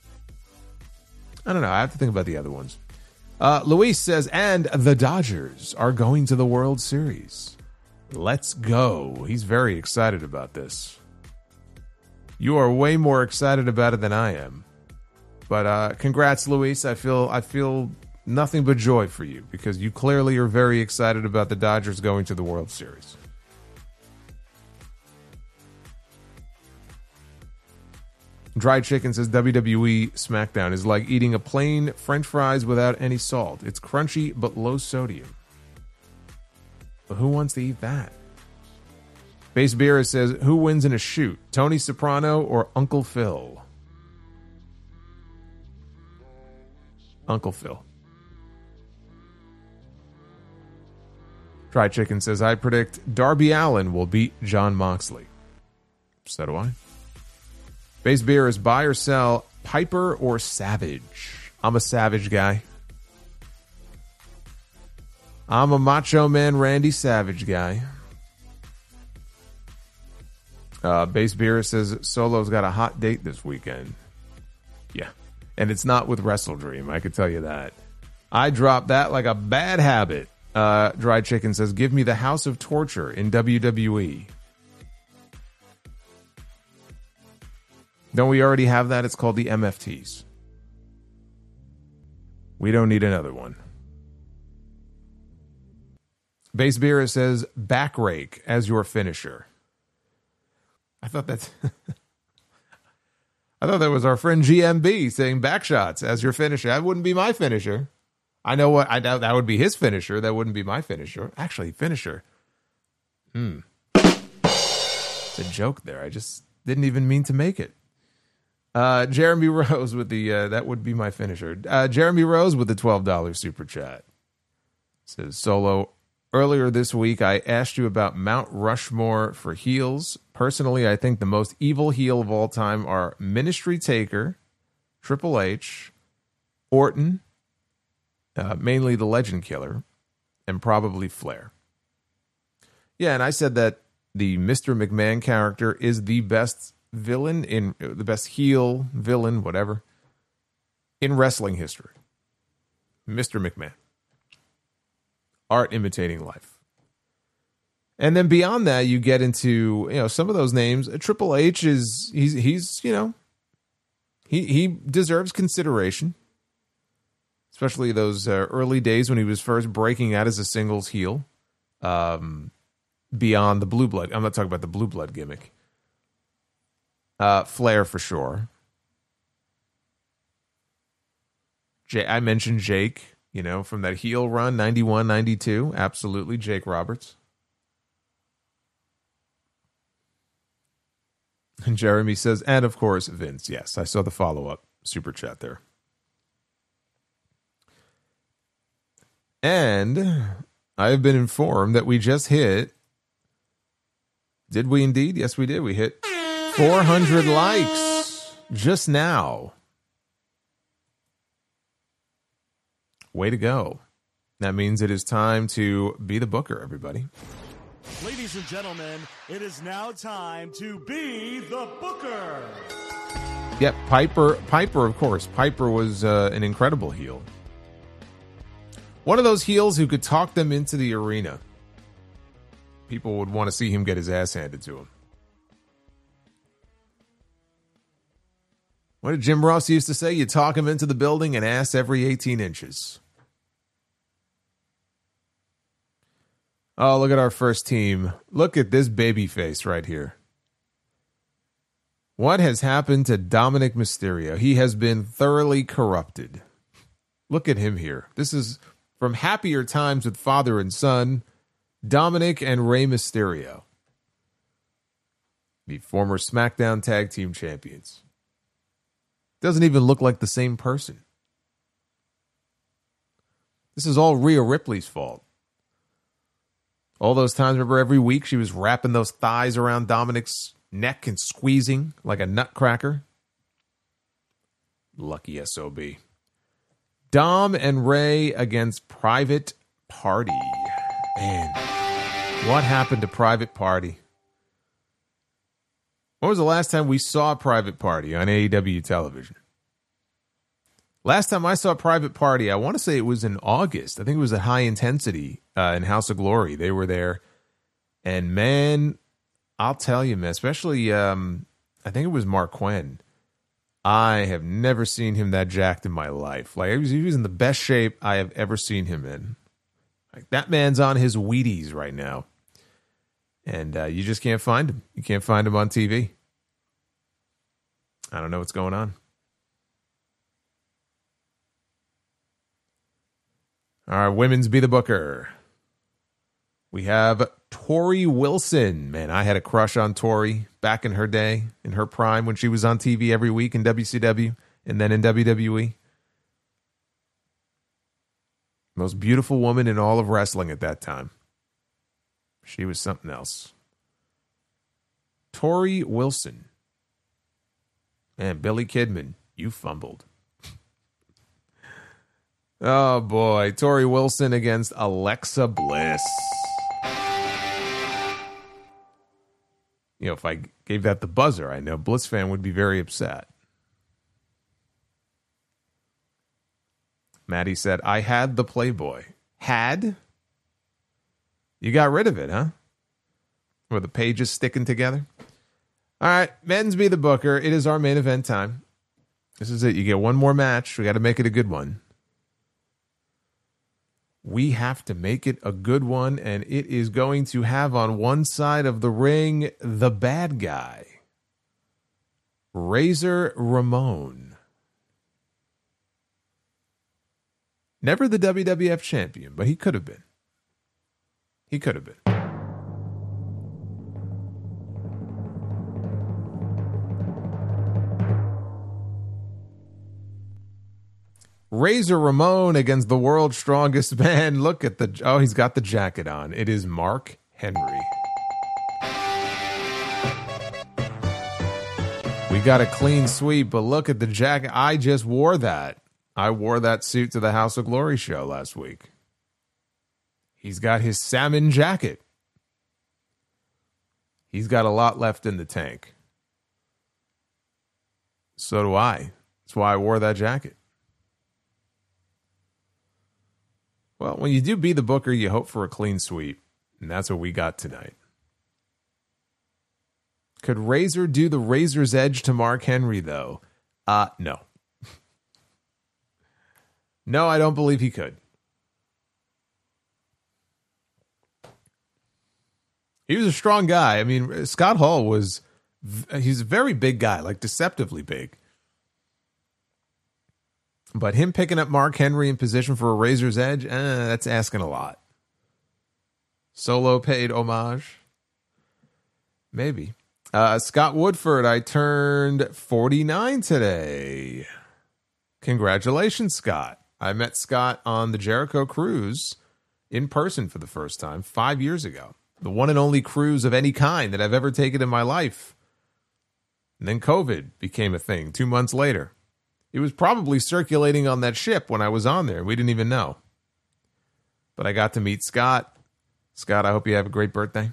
I don't know. I have to think about the other ones. Uh, Luis says, and the Dodgers are going to the World Series. Let's go. He's very excited about this. You are way more excited about it than I am. But uh, congrats, Luis. I feel I feel nothing but joy for you because you clearly are very excited about the Dodgers going to the World Series. Dry Chicken says W W E SmackDown is like eating a plain French fries without any salt. It's crunchy but low sodium. But who wants to eat that? Base Beer says, who wins in a shoot? Tony Soprano or Uncle Phil? Uncle Phil. Dry Chicken says, I predict Darby Allin will beat Jon Moxley. So do I. Base Beer is buy or sell Piper or Savage. I'm a Savage guy. I'm a Macho Man Randy Savage guy. Uh, Base Beer says Solo's got a hot date this weekend. Yeah. And it's not with Wrestle Dream, I can tell you that. I dropped that like a bad habit. Uh, Dry Chicken says, give me the House of Torture in W W E. Don't we already have that? It's called the M F Ts. We don't need another one. Base Beer says, back rake as your finisher. I thought that's... I thought that was our friend G M B saying back shots as your finisher. That wouldn't be my finisher. I know what I doubt that would be his finisher. That wouldn't be my finisher. Actually, finisher. Hmm. It's a joke there. I just didn't even mean to make it. Uh, Jeremy Rose with the uh, that would be my finisher. Uh, Jeremy Rose with the twelve dollars super chat says, Solo, earlier this week I asked you about Mount Rushmore for heels. Personally, I think the most evil heel of all time are Ministry Taker, Triple H, Orton, uh, mainly the Legend Killer, and probably Flair. Yeah, and I said that the Mister McMahon character is the best villain in the best heel villain, whatever, in wrestling history. Mister McMahon. Art imitating life. And then beyond that, you get into, you know, some of those names. Triple H is, he's, he's, you know, he, he deserves consideration, especially those uh, early days when he was first breaking out as a singles heel, um, beyond the blue blood. I'm not talking about the blue blood gimmick. Uh, Flair for sure. J- I mentioned Jake, you know, from that heel run, ninety-one, ninety-two. Absolutely, Jake Roberts. And Jeremy says, and of course, Vince. Yes, I saw the follow-up super chat there. And I have been informed that we just hit, did we indeed? Yes, we did. We hit four hundred likes just now. Way to go. That means it is time to be the booker, everybody. Ladies and gentlemen, it is now time to be the booker. Yep, Piper, Piper, of course. Piper was uh, an incredible heel. One of those heels who could talk them into the arena. People would want to see him get his ass handed to him. What did Jim Ross used to say? You talk him into the building and ass every eighteen inches. Oh, look at our first team. Look at this baby face right here. What has happened to Dominic Mysterio? He has been thoroughly corrupted. Look at him here. This is from Happier Times with Father and Son, Dominic and Rey Mysterio, the former SmackDown Tag Team Champions. Doesn't even look like the same person. This is all Rhea Ripley's fault. All those times, remember, every week she was wrapping those thighs around Dominic's neck and squeezing like a nutcracker. Lucky S O B. Dom and Ray against Private Party. Man, what happened to Private Party? When was the last time we saw Private Party on A E W television? Last time I saw Private Party, I want to say it was in August. I think it was at High Intensity uh, in House of Glory. They were there. And man, I'll tell you, man, especially, um, I think it was Mark Quinn. I have never seen him that jacked in my life. Like, he was, he was in the best shape I have ever seen him in. Like, that man's on his Wheaties right now. And uh, you just can't find him. You can't find him on T V. I don't know what's going on. All right, women's Be the Booker. We have Tori Wilson. Man, I had a crush on Tori back in her day, in her prime, when she was on T V every week in W C W and then in W W E. Most beautiful woman in all of wrestling at that time. She was something else. Tori Wilson. Man, Billy Kidman, you fumbled. Oh, boy. Tori Wilson against Alexa Bliss. You know, if I gave that the buzzer, I know Bliss fan would be very upset. Maddie said, I had the Playboy. Had? You got rid of it, huh? Were the pages sticking together? All right, men's Be the Booker. It is our main event time. This is it. You get one more match. We got to make it a good one. We have to make it a good one, and it is going to have on one side of the ring the bad guy, Razor Ramon. Never the W W F champion, but he could have been. He could have been. Razor Ramon against the world's strongest man. Look at the... Oh, he's got the jacket on. It is Mark Henry. We got a clean sweep, but look at the jacket. I just wore that. I wore that suit to the House of Glory show last week. He's got his salmon jacket. He's got a lot left in the tank. So do I. That's why I wore that jacket. Well, when you do Be the Booker, you hope for a clean sweep. And that's what we got tonight. Could Razor do the Razor's Edge to Mark Henry, though? Uh, no. No, I don't believe he could. He was a strong guy. I mean, Scott Hall was... He's a very big guy, like deceptively big. But him picking up Mark Henry in position for a Razor's Edge, eh, that's asking a lot. Solo paid homage? Maybe. Uh, Scott Woodford, I turned forty-nine today. Congratulations, Scott. I met Scott on the Jericho Cruise in person for the first time five years ago. The one and only cruise of any kind that I've ever taken in my life. And then COVID became a thing two months later. It was probably circulating on that ship when I was on there. We didn't even know. But I got to meet Scott. Scott, I hope you have a great birthday.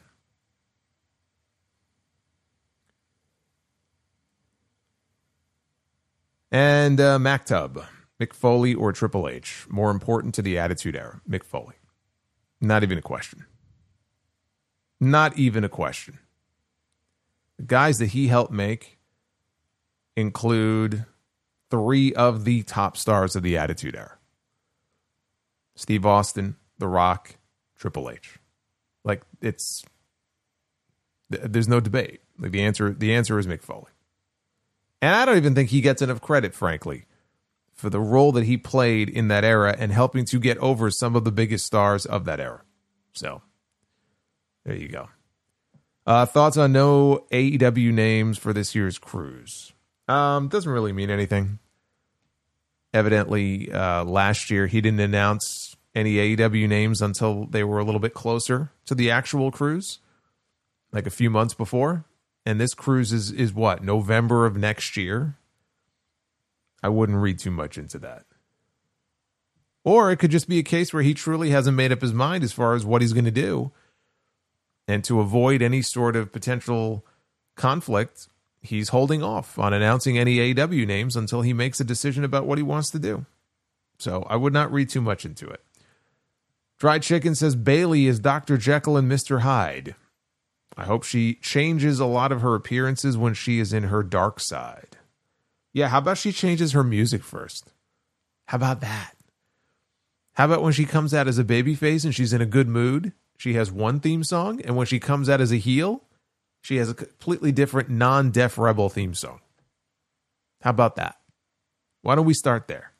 And uh, Mactub, Mick Foley or Triple H. More important to the Attitude Era, Mick Foley. Not even a question. Not even a question. The guys that he helped make include... three of the top stars of the Attitude Era. Steve Austin, The Rock, Triple H. Like, it's... There's no debate. Like, the answer, the answer is Mick Foley. And I don't even think he gets enough credit, frankly, for the role that he played in that era and helping to get over some of the biggest stars of that era. So, there you go. Uh, thoughts on no A E W names for this year's cruise? Um, doesn't really mean anything. Evidently, uh, last year he didn't announce any A E W names until they were a little bit closer to the actual cruise, like a few months before. And this cruise is, is what, November of next year? I wouldn't read too much into that. Or it could just be a case where he truly hasn't made up his mind as far as what he's going to do. And to avoid any sort of potential conflict he's holding off on announcing any A E W names until he makes a decision about what he wants to do. So I would not read too much into it. Dried Chicken says Bayley is Doctor Jekyll and Mister Hyde. I hope she changes a lot of her appearances when she is in her dark side. Yeah, how about she changes her music first? How about that? How about when she comes out as a babyface and she's in a good mood, she has one theme song, and when she comes out as a heel, she has a completely different non-Def Rebel theme song. How about that? Why don't we start there?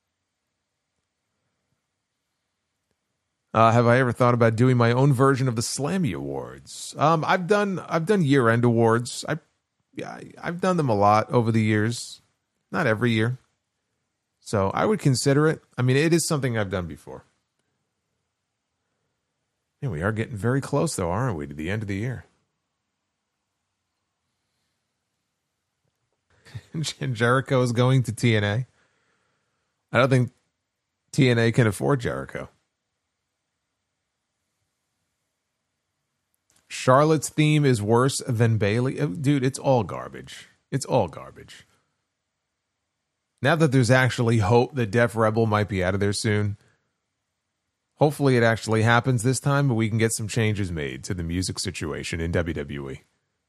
Uh, have I ever thought about doing my own version of the Slammy Awards? Um, I've done I've done year-end awards. I, yeah, I've done them a lot over the years. Not every year. So I would consider it. I mean, it is something I've done before. Yeah, we are getting very close, though, aren't we, to the end of the year? Jericho is going to T N A. I don't think T N A can afford Jericho. Charlotte's theme is worse than Bayley. Dude, it's all garbage. It's all garbage. Now that there's actually hope that Def Rebel might be out of there soon, hopefully it actually happens this time, but we can get some changes made to the music situation in W W E.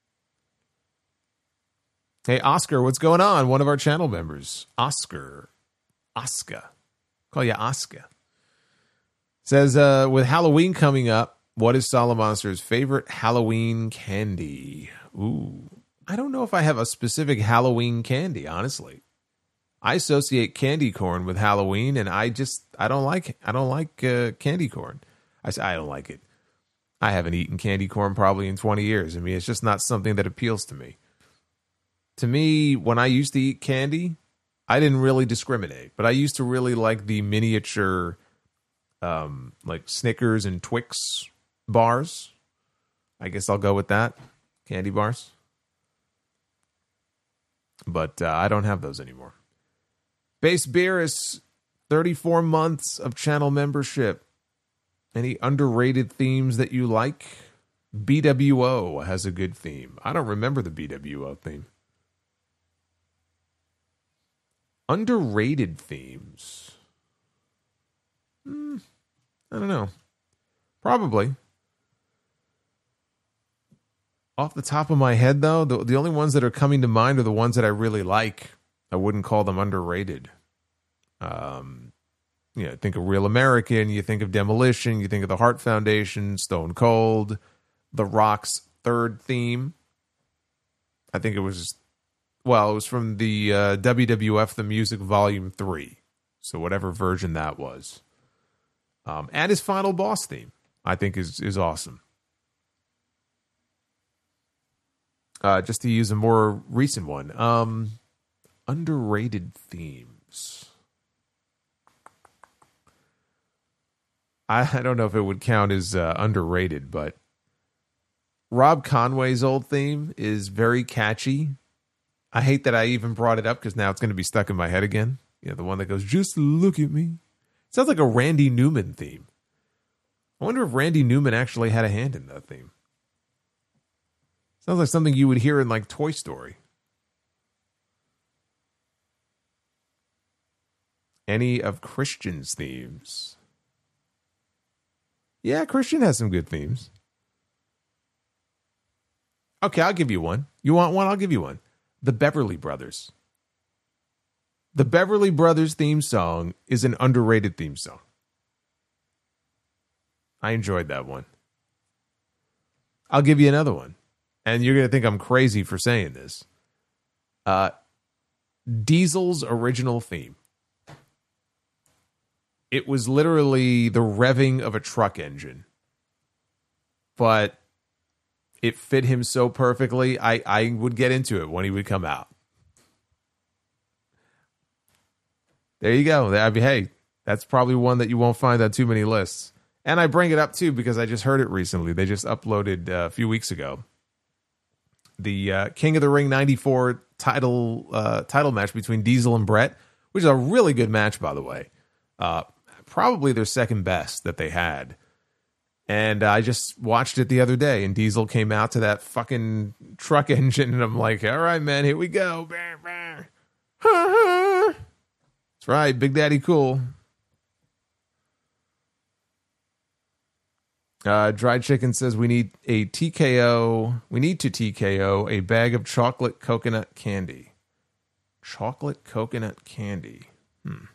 Hey, Oscar, what's going on? One of our channel members, Oscar. Oscar. Call you Oscar. Says, uh, with Halloween coming up, what is Solomonster's favorite Halloween candy? Ooh, I don't know if I have a specific Halloween candy, honestly. I associate candy corn with Halloween, and I just, I don't like, I don't like uh, candy corn. I say I don't like it. I haven't eaten candy corn probably in twenty years. I mean, it's just not something that appeals to me. To me, when I used to eat candy, I didn't really discriminate, but I used to really like the miniature, um, like Snickers and Twix bars. I guess I'll go with that. Candy bars. But uh, I don't have those anymore. Base Beer is thirty-four months of channel membership. Any underrated themes that you like? B W O has a good theme. I don't remember the B W O theme. Underrated themes. Hmm, I don't know. Probably. Off the top of my head, though, the, the only ones that are coming to mind are the ones that I really like. I wouldn't call them underrated. Um, you know, think of Real American, you think of Demolition, you think of the Hart Foundation, Stone Cold, The Rock's third theme. I think it was, well, it was from the uh, W W F The Music Volume three. So whatever version that was. Um, and his final boss theme, I think, is is awesome. Uh, just to use a more recent one. Um, underrated themes. I, I don't know if it would count as uh, underrated, but Rob Conway's old theme is very catchy. I hate that I even brought it up because now it's going to be stuck in my head again. You know, the one that goes, just look at me. It sounds like a Randy Newman theme. I wonder if Randy Newman actually had a hand in that theme. Sounds like something you would hear in, like, Toy Story. Any of Christian's themes? Yeah, Christian has some good themes. Okay, I'll give you one. You want one? I'll give you one. The Beverly Brothers. The Beverly Brothers theme song is an underrated theme song. I enjoyed that one. I'll give you another one. And you're going to think I'm crazy for saying this. Uh, Diesel's original theme. It was literally the revving of a truck engine. But it fit him so perfectly, I, I would get into it when he would come out. There you go. I mean, hey, that's probably one that you won't find on too many lists. And I bring it up, too, because I just heard it recently. They just uploaded uh, a few weeks ago. The uh, King of the Ring ninety-four title uh, title match between Diesel and Brett, which is a really good match, by the way. Uh, probably their second best that they had. And I just watched it the other day, and Diesel came out to that fucking truck engine, and I'm like, all right, man, here we go. That's right, Big Daddy Cool. Uh, Dried Chicken says we need a T K O. We need to T K O a bag of chocolate coconut candy. Chocolate coconut candy. Hmm.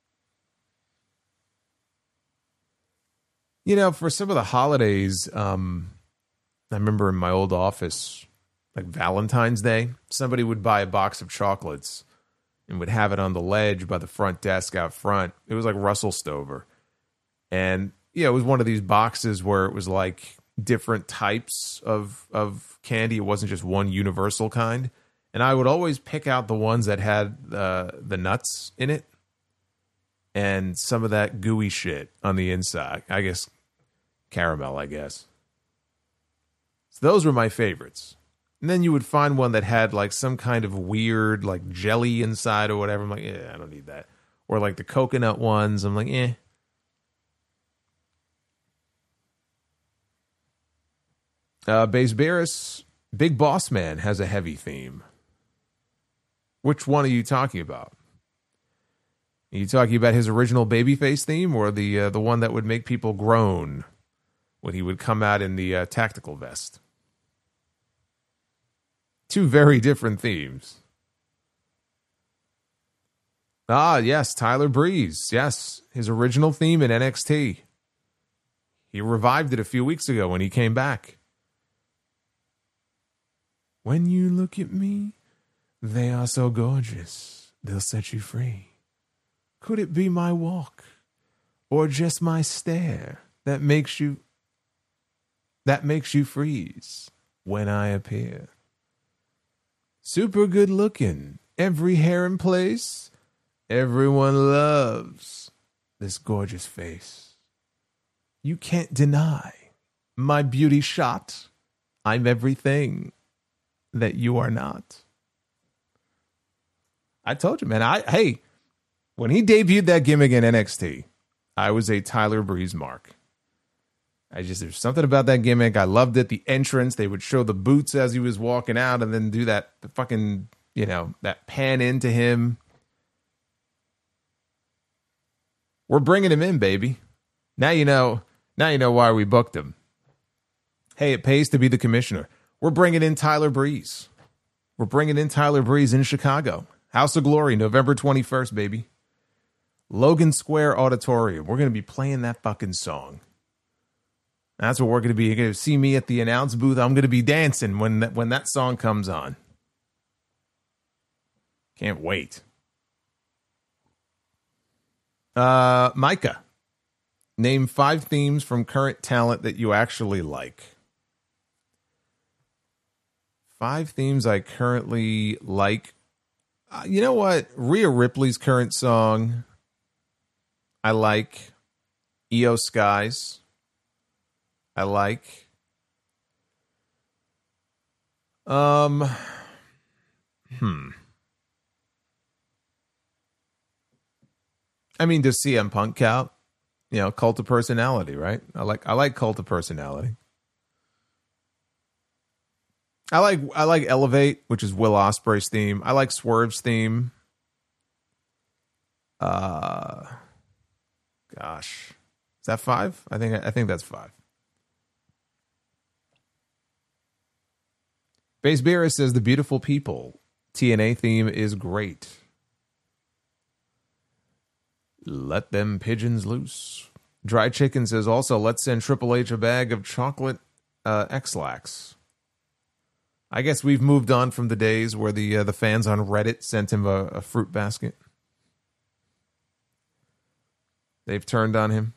You know, for some of the holidays, um, I remember in my old office, like Valentine's Day, somebody would buy a box of chocolates and would have it on the ledge by the front desk out front. It was like Russell Stover. And, yeah, it was one of these boxes where it was like different types of, of candy. It wasn't just one universal kind. And I would always pick out the ones that had uh, the nuts in it and some of that gooey shit on the inside. I guess caramel, I guess. So those were my favorites. And then you would find one that had like some kind of weird like jelly inside or whatever. I'm like, yeah, I don't need that. Or like the coconut ones. I'm like, eh. Uh, Base Barris, Big Boss Man has a heavy theme. Which one are you talking about? Are you talking about his original Babyface theme or the uh, the one that would make people groan when he would come out in the uh, tactical vest? Two very different themes. Ah, yes, Tyler Breeze. Yes, his original theme in N X T. He revived it a few weeks ago when he came back. When you look at me, they are so gorgeous, they'll set you free. Could it be my walk or just my stare that makes you that makes you freeze when I appear? Super good looking, every hair in place. Everyone loves this gorgeous face. You can't deny my beauty shot. I'm everything that you are not. I told you, man. I hey, when he debuted that gimmick in N X T, I was a Tyler Breeze mark. I just, there's something about that gimmick. I loved it. The entrance, they would show the boots as he was walking out and then do that the fucking, you know, that pan into him. We're bringing him in, baby. Now you know, now you know why we booked him. Hey, it pays to be the commissioner. We're bringing in Tyler Breeze. We're bringing in Tyler Breeze in Chicago. House of Glory, November twenty-first, baby. Logan Square Auditorium. We're going to be playing that fucking song. That's what we're going to be. You're going to see me at the announce booth. I'm going to be dancing when that, when that song comes on. Can't wait. Uh, Micah, name five themes from current talent that you actually like. Five themes I currently like. Uh, you know what? Rhea Ripley's current song, I like. Io Skies, I like. Um, hmm. I mean, does C M Punk count? You know, Cult of Personality, right? I like I like Cult of Personality. I like I like Elevate, which is Will Ospreay's theme. I like Swerve's theme. Uh, gosh, is that five? I think I think that's five. Base Beerus says the Beautiful People T N A theme is great. Let them pigeons loose. Dry Chicken says also let's send Triple H a bag of chocolate uh, X-Lax. I guess we've moved on from the days where the uh, the fans on Reddit sent him a, a fruit basket. They've turned on him.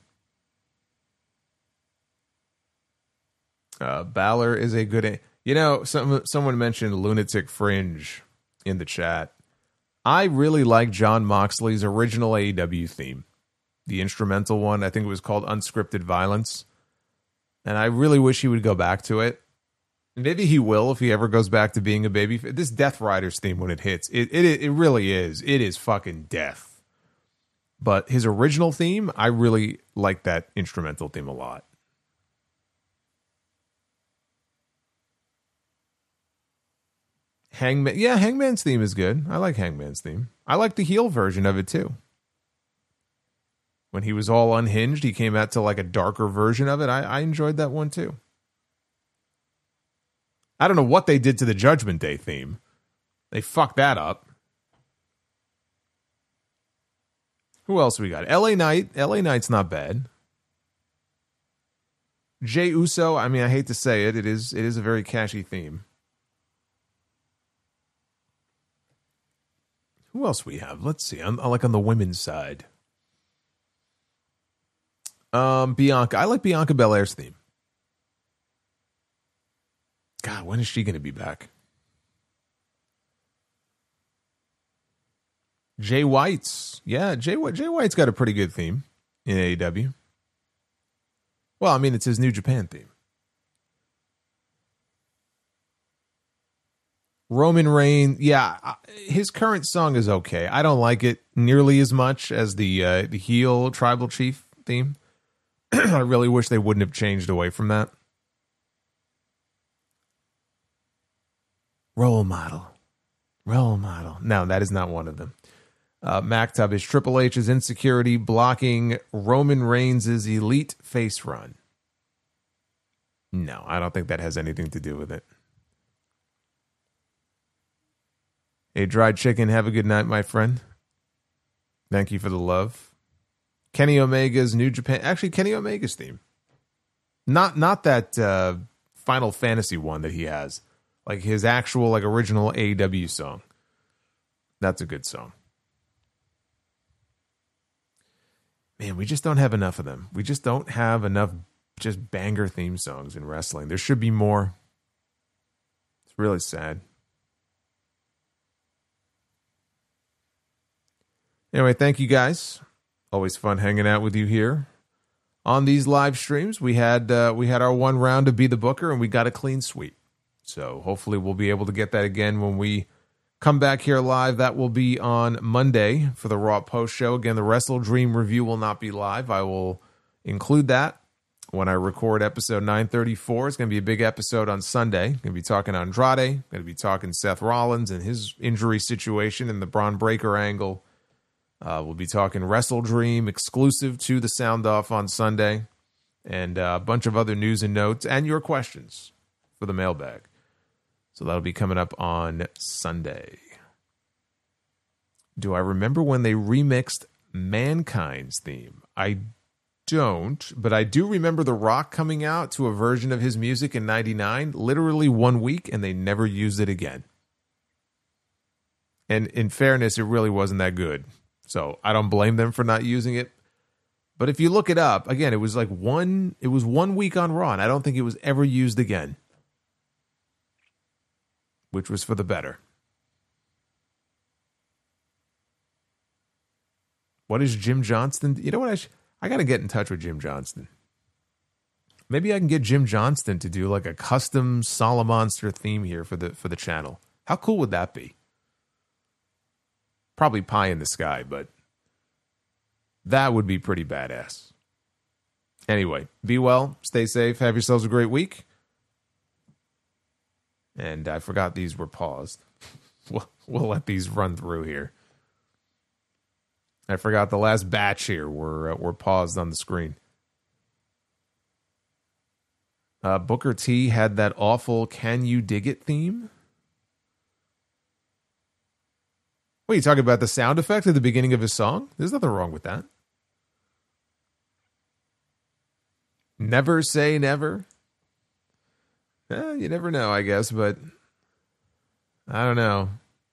Uh, Balor is a good... A- you know, some, someone mentioned Lunatic Fringe in the chat. I really like John Moxley's original A E W theme. The instrumental one, I think it was called Unscripted Violence. And I really wish he would go back to it. Maybe he will if he ever goes back to being a baby. This Death Riders theme, when it hits, it, it it really is. It is fucking death. But his original theme, I really like that instrumental theme a lot. Hangman, yeah, Hangman's theme is good. I like Hangman's theme. I like the heel version of it too. When he was all unhinged, he came out to like a darker version of it. I, I enjoyed that one too. I don't know what they did to the Judgment Day theme. They fucked that up. Who else we got? L A Knight. L A Knight's not bad. Jey Uso. I mean, I hate to say it. It is, it is a very catchy theme. Who else we have? Let's see. I'm, I'm like on the women's side. Um, Bianca. I like Bianca Belair's theme. God, when is she going to be back? Jay White's. Yeah, Jay, Jay White's got a pretty good theme in A E W. Well, I mean, it's his New Japan theme. Roman Reigns, yeah, his current song is okay. I don't like it nearly as much as the uh, the heel Tribal Chief theme. I really wish they wouldn't have changed away from that. Role model. Role model. No, that is not one of them. Uh, Mactub is Triple H's insecurity blocking Roman Reigns' elite face run. No, I don't think that has anything to do with it. Hey, Dried Chicken, have a good night, my friend. Thank you for the love. Kenny Omega's New Japan. Actually, Kenny Omega's theme. Not not that uh, Final Fantasy one that he has. Like his actual, like original A E W song. That's a good song. Man, we just don't have enough of them. We just don't have enough just banger theme songs in wrestling. There should be more. It's really sad. Anyway, thank you guys. Always fun hanging out with you here on these live streams. We had uh, we had our one round to Be the Booker, and we got a clean sweep. So hopefully we'll be able to get that again when we come back here live. That will be on Monday for the Raw Post Show. Again, the Wrestle Dream review will not be live. I will include that when I record episode nine thirty-four. It's going to be a big episode on Sunday. Going to be talking Andrade. Going to be talking Seth Rollins and his injury situation and the Braun Breaker angle. Uh, we'll be talking Wrestle Dream exclusive to the Sound Off on Sunday, and uh, a bunch of other news and notes and your questions for the mailbag. So that'll be coming up on Sunday. Do I remember when they remixed Mankind's theme? I don't, but I do remember The Rock coming out to a version of his music in ninety-nine, literally one week, and they never used it again. And in fairness, it really wasn't that good. So I don't blame them for not using it. But if you look it up, again, it was like one, it was one week on Raw, and I don't think it was ever used again. Which was for the better. What is Jim Johnston? You know what? I, sh- I got to get in touch with Jim Johnston. Maybe I can get Jim Johnston to do like a custom Solomonster theme here for the for the channel. How cool would that be? Probably pie in the sky, but that would be pretty badass. Anyway, be well, stay safe, have yourselves a great week. And I forgot these were paused. we'll, we'll let these run through here. I forgot the last batch here were, uh, were paused on the screen. Uh, Booker T had that awful Can You Dig It theme. What, are you talking about the sound effect at the beginning of his song? There's nothing wrong with that. Never say never. Eh, you never know, I guess, but I don't know.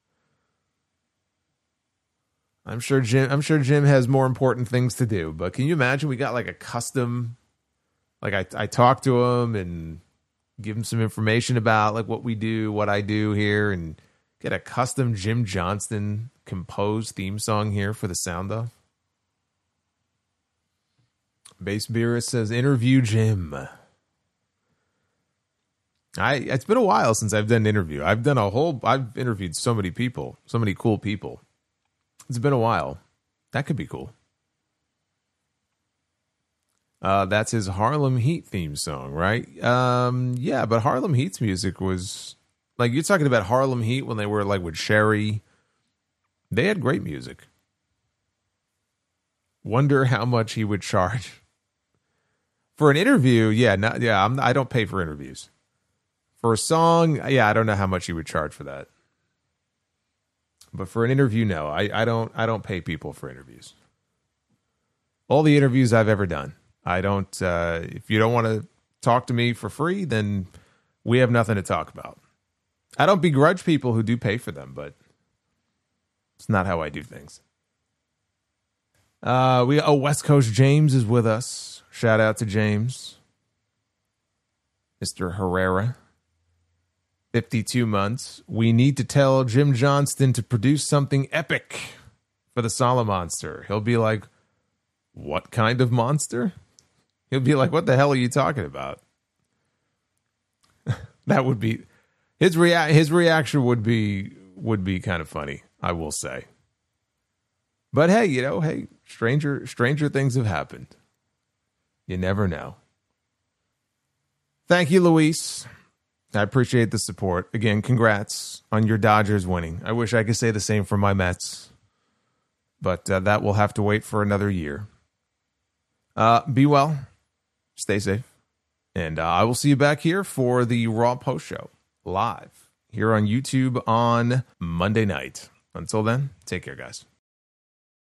I'm sure Jim I'm sure Jim has more important things to do, but can you imagine we got like a custom, like I I talk to him and give him some information about like what we do, what I do here, and get a custom Jim Johnston composed theme song here for the Sound Off. Base Beerus says, interview Jim. I It's been a while since I've done an interview. I've done a whole, I've interviewed so many people, so many cool people. It's been a while. That could be cool. Uh, that's his Harlem Heat theme song, right? Um, yeah, but Harlem Heat's music was... Like, you're talking about Harlem Heat when they were like with Sherry. They had great music. Wonder how much he would charge for an interview. Yeah, not, yeah. I'm, I don't pay for interviews. For a song, yeah, I don't know how much he would charge for that. But for an interview, no, I, I don't. I don't pay people for interviews. All the interviews I've ever done, I don't. Uh, if you don't want to talk to me for free, then we have nothing to talk about. I don't begrudge people who do pay for them, but it's not how I do things. Uh, we oh, West Coast James is with us. Shout out to James, Mister Herrera. fifty-two months. We need to tell Jim Johnston to produce something epic for the Sala Monster. He'll be like, what kind of monster? He'll be like, what the hell are you talking about? That would be his rea- his reaction would be would be kind of funny, I will say. But hey, you know, hey, stranger stranger things have happened. You never know. Thank you, Luis. I appreciate the support. Again, congrats on your Dodgers winning. I wish I could say the same for my Mets, but uh, that will have to wait for another year. Uh, be well, stay safe, and uh, I will see you back here for the Raw Post Show live here on YouTube on Monday night. Until then, take care, guys.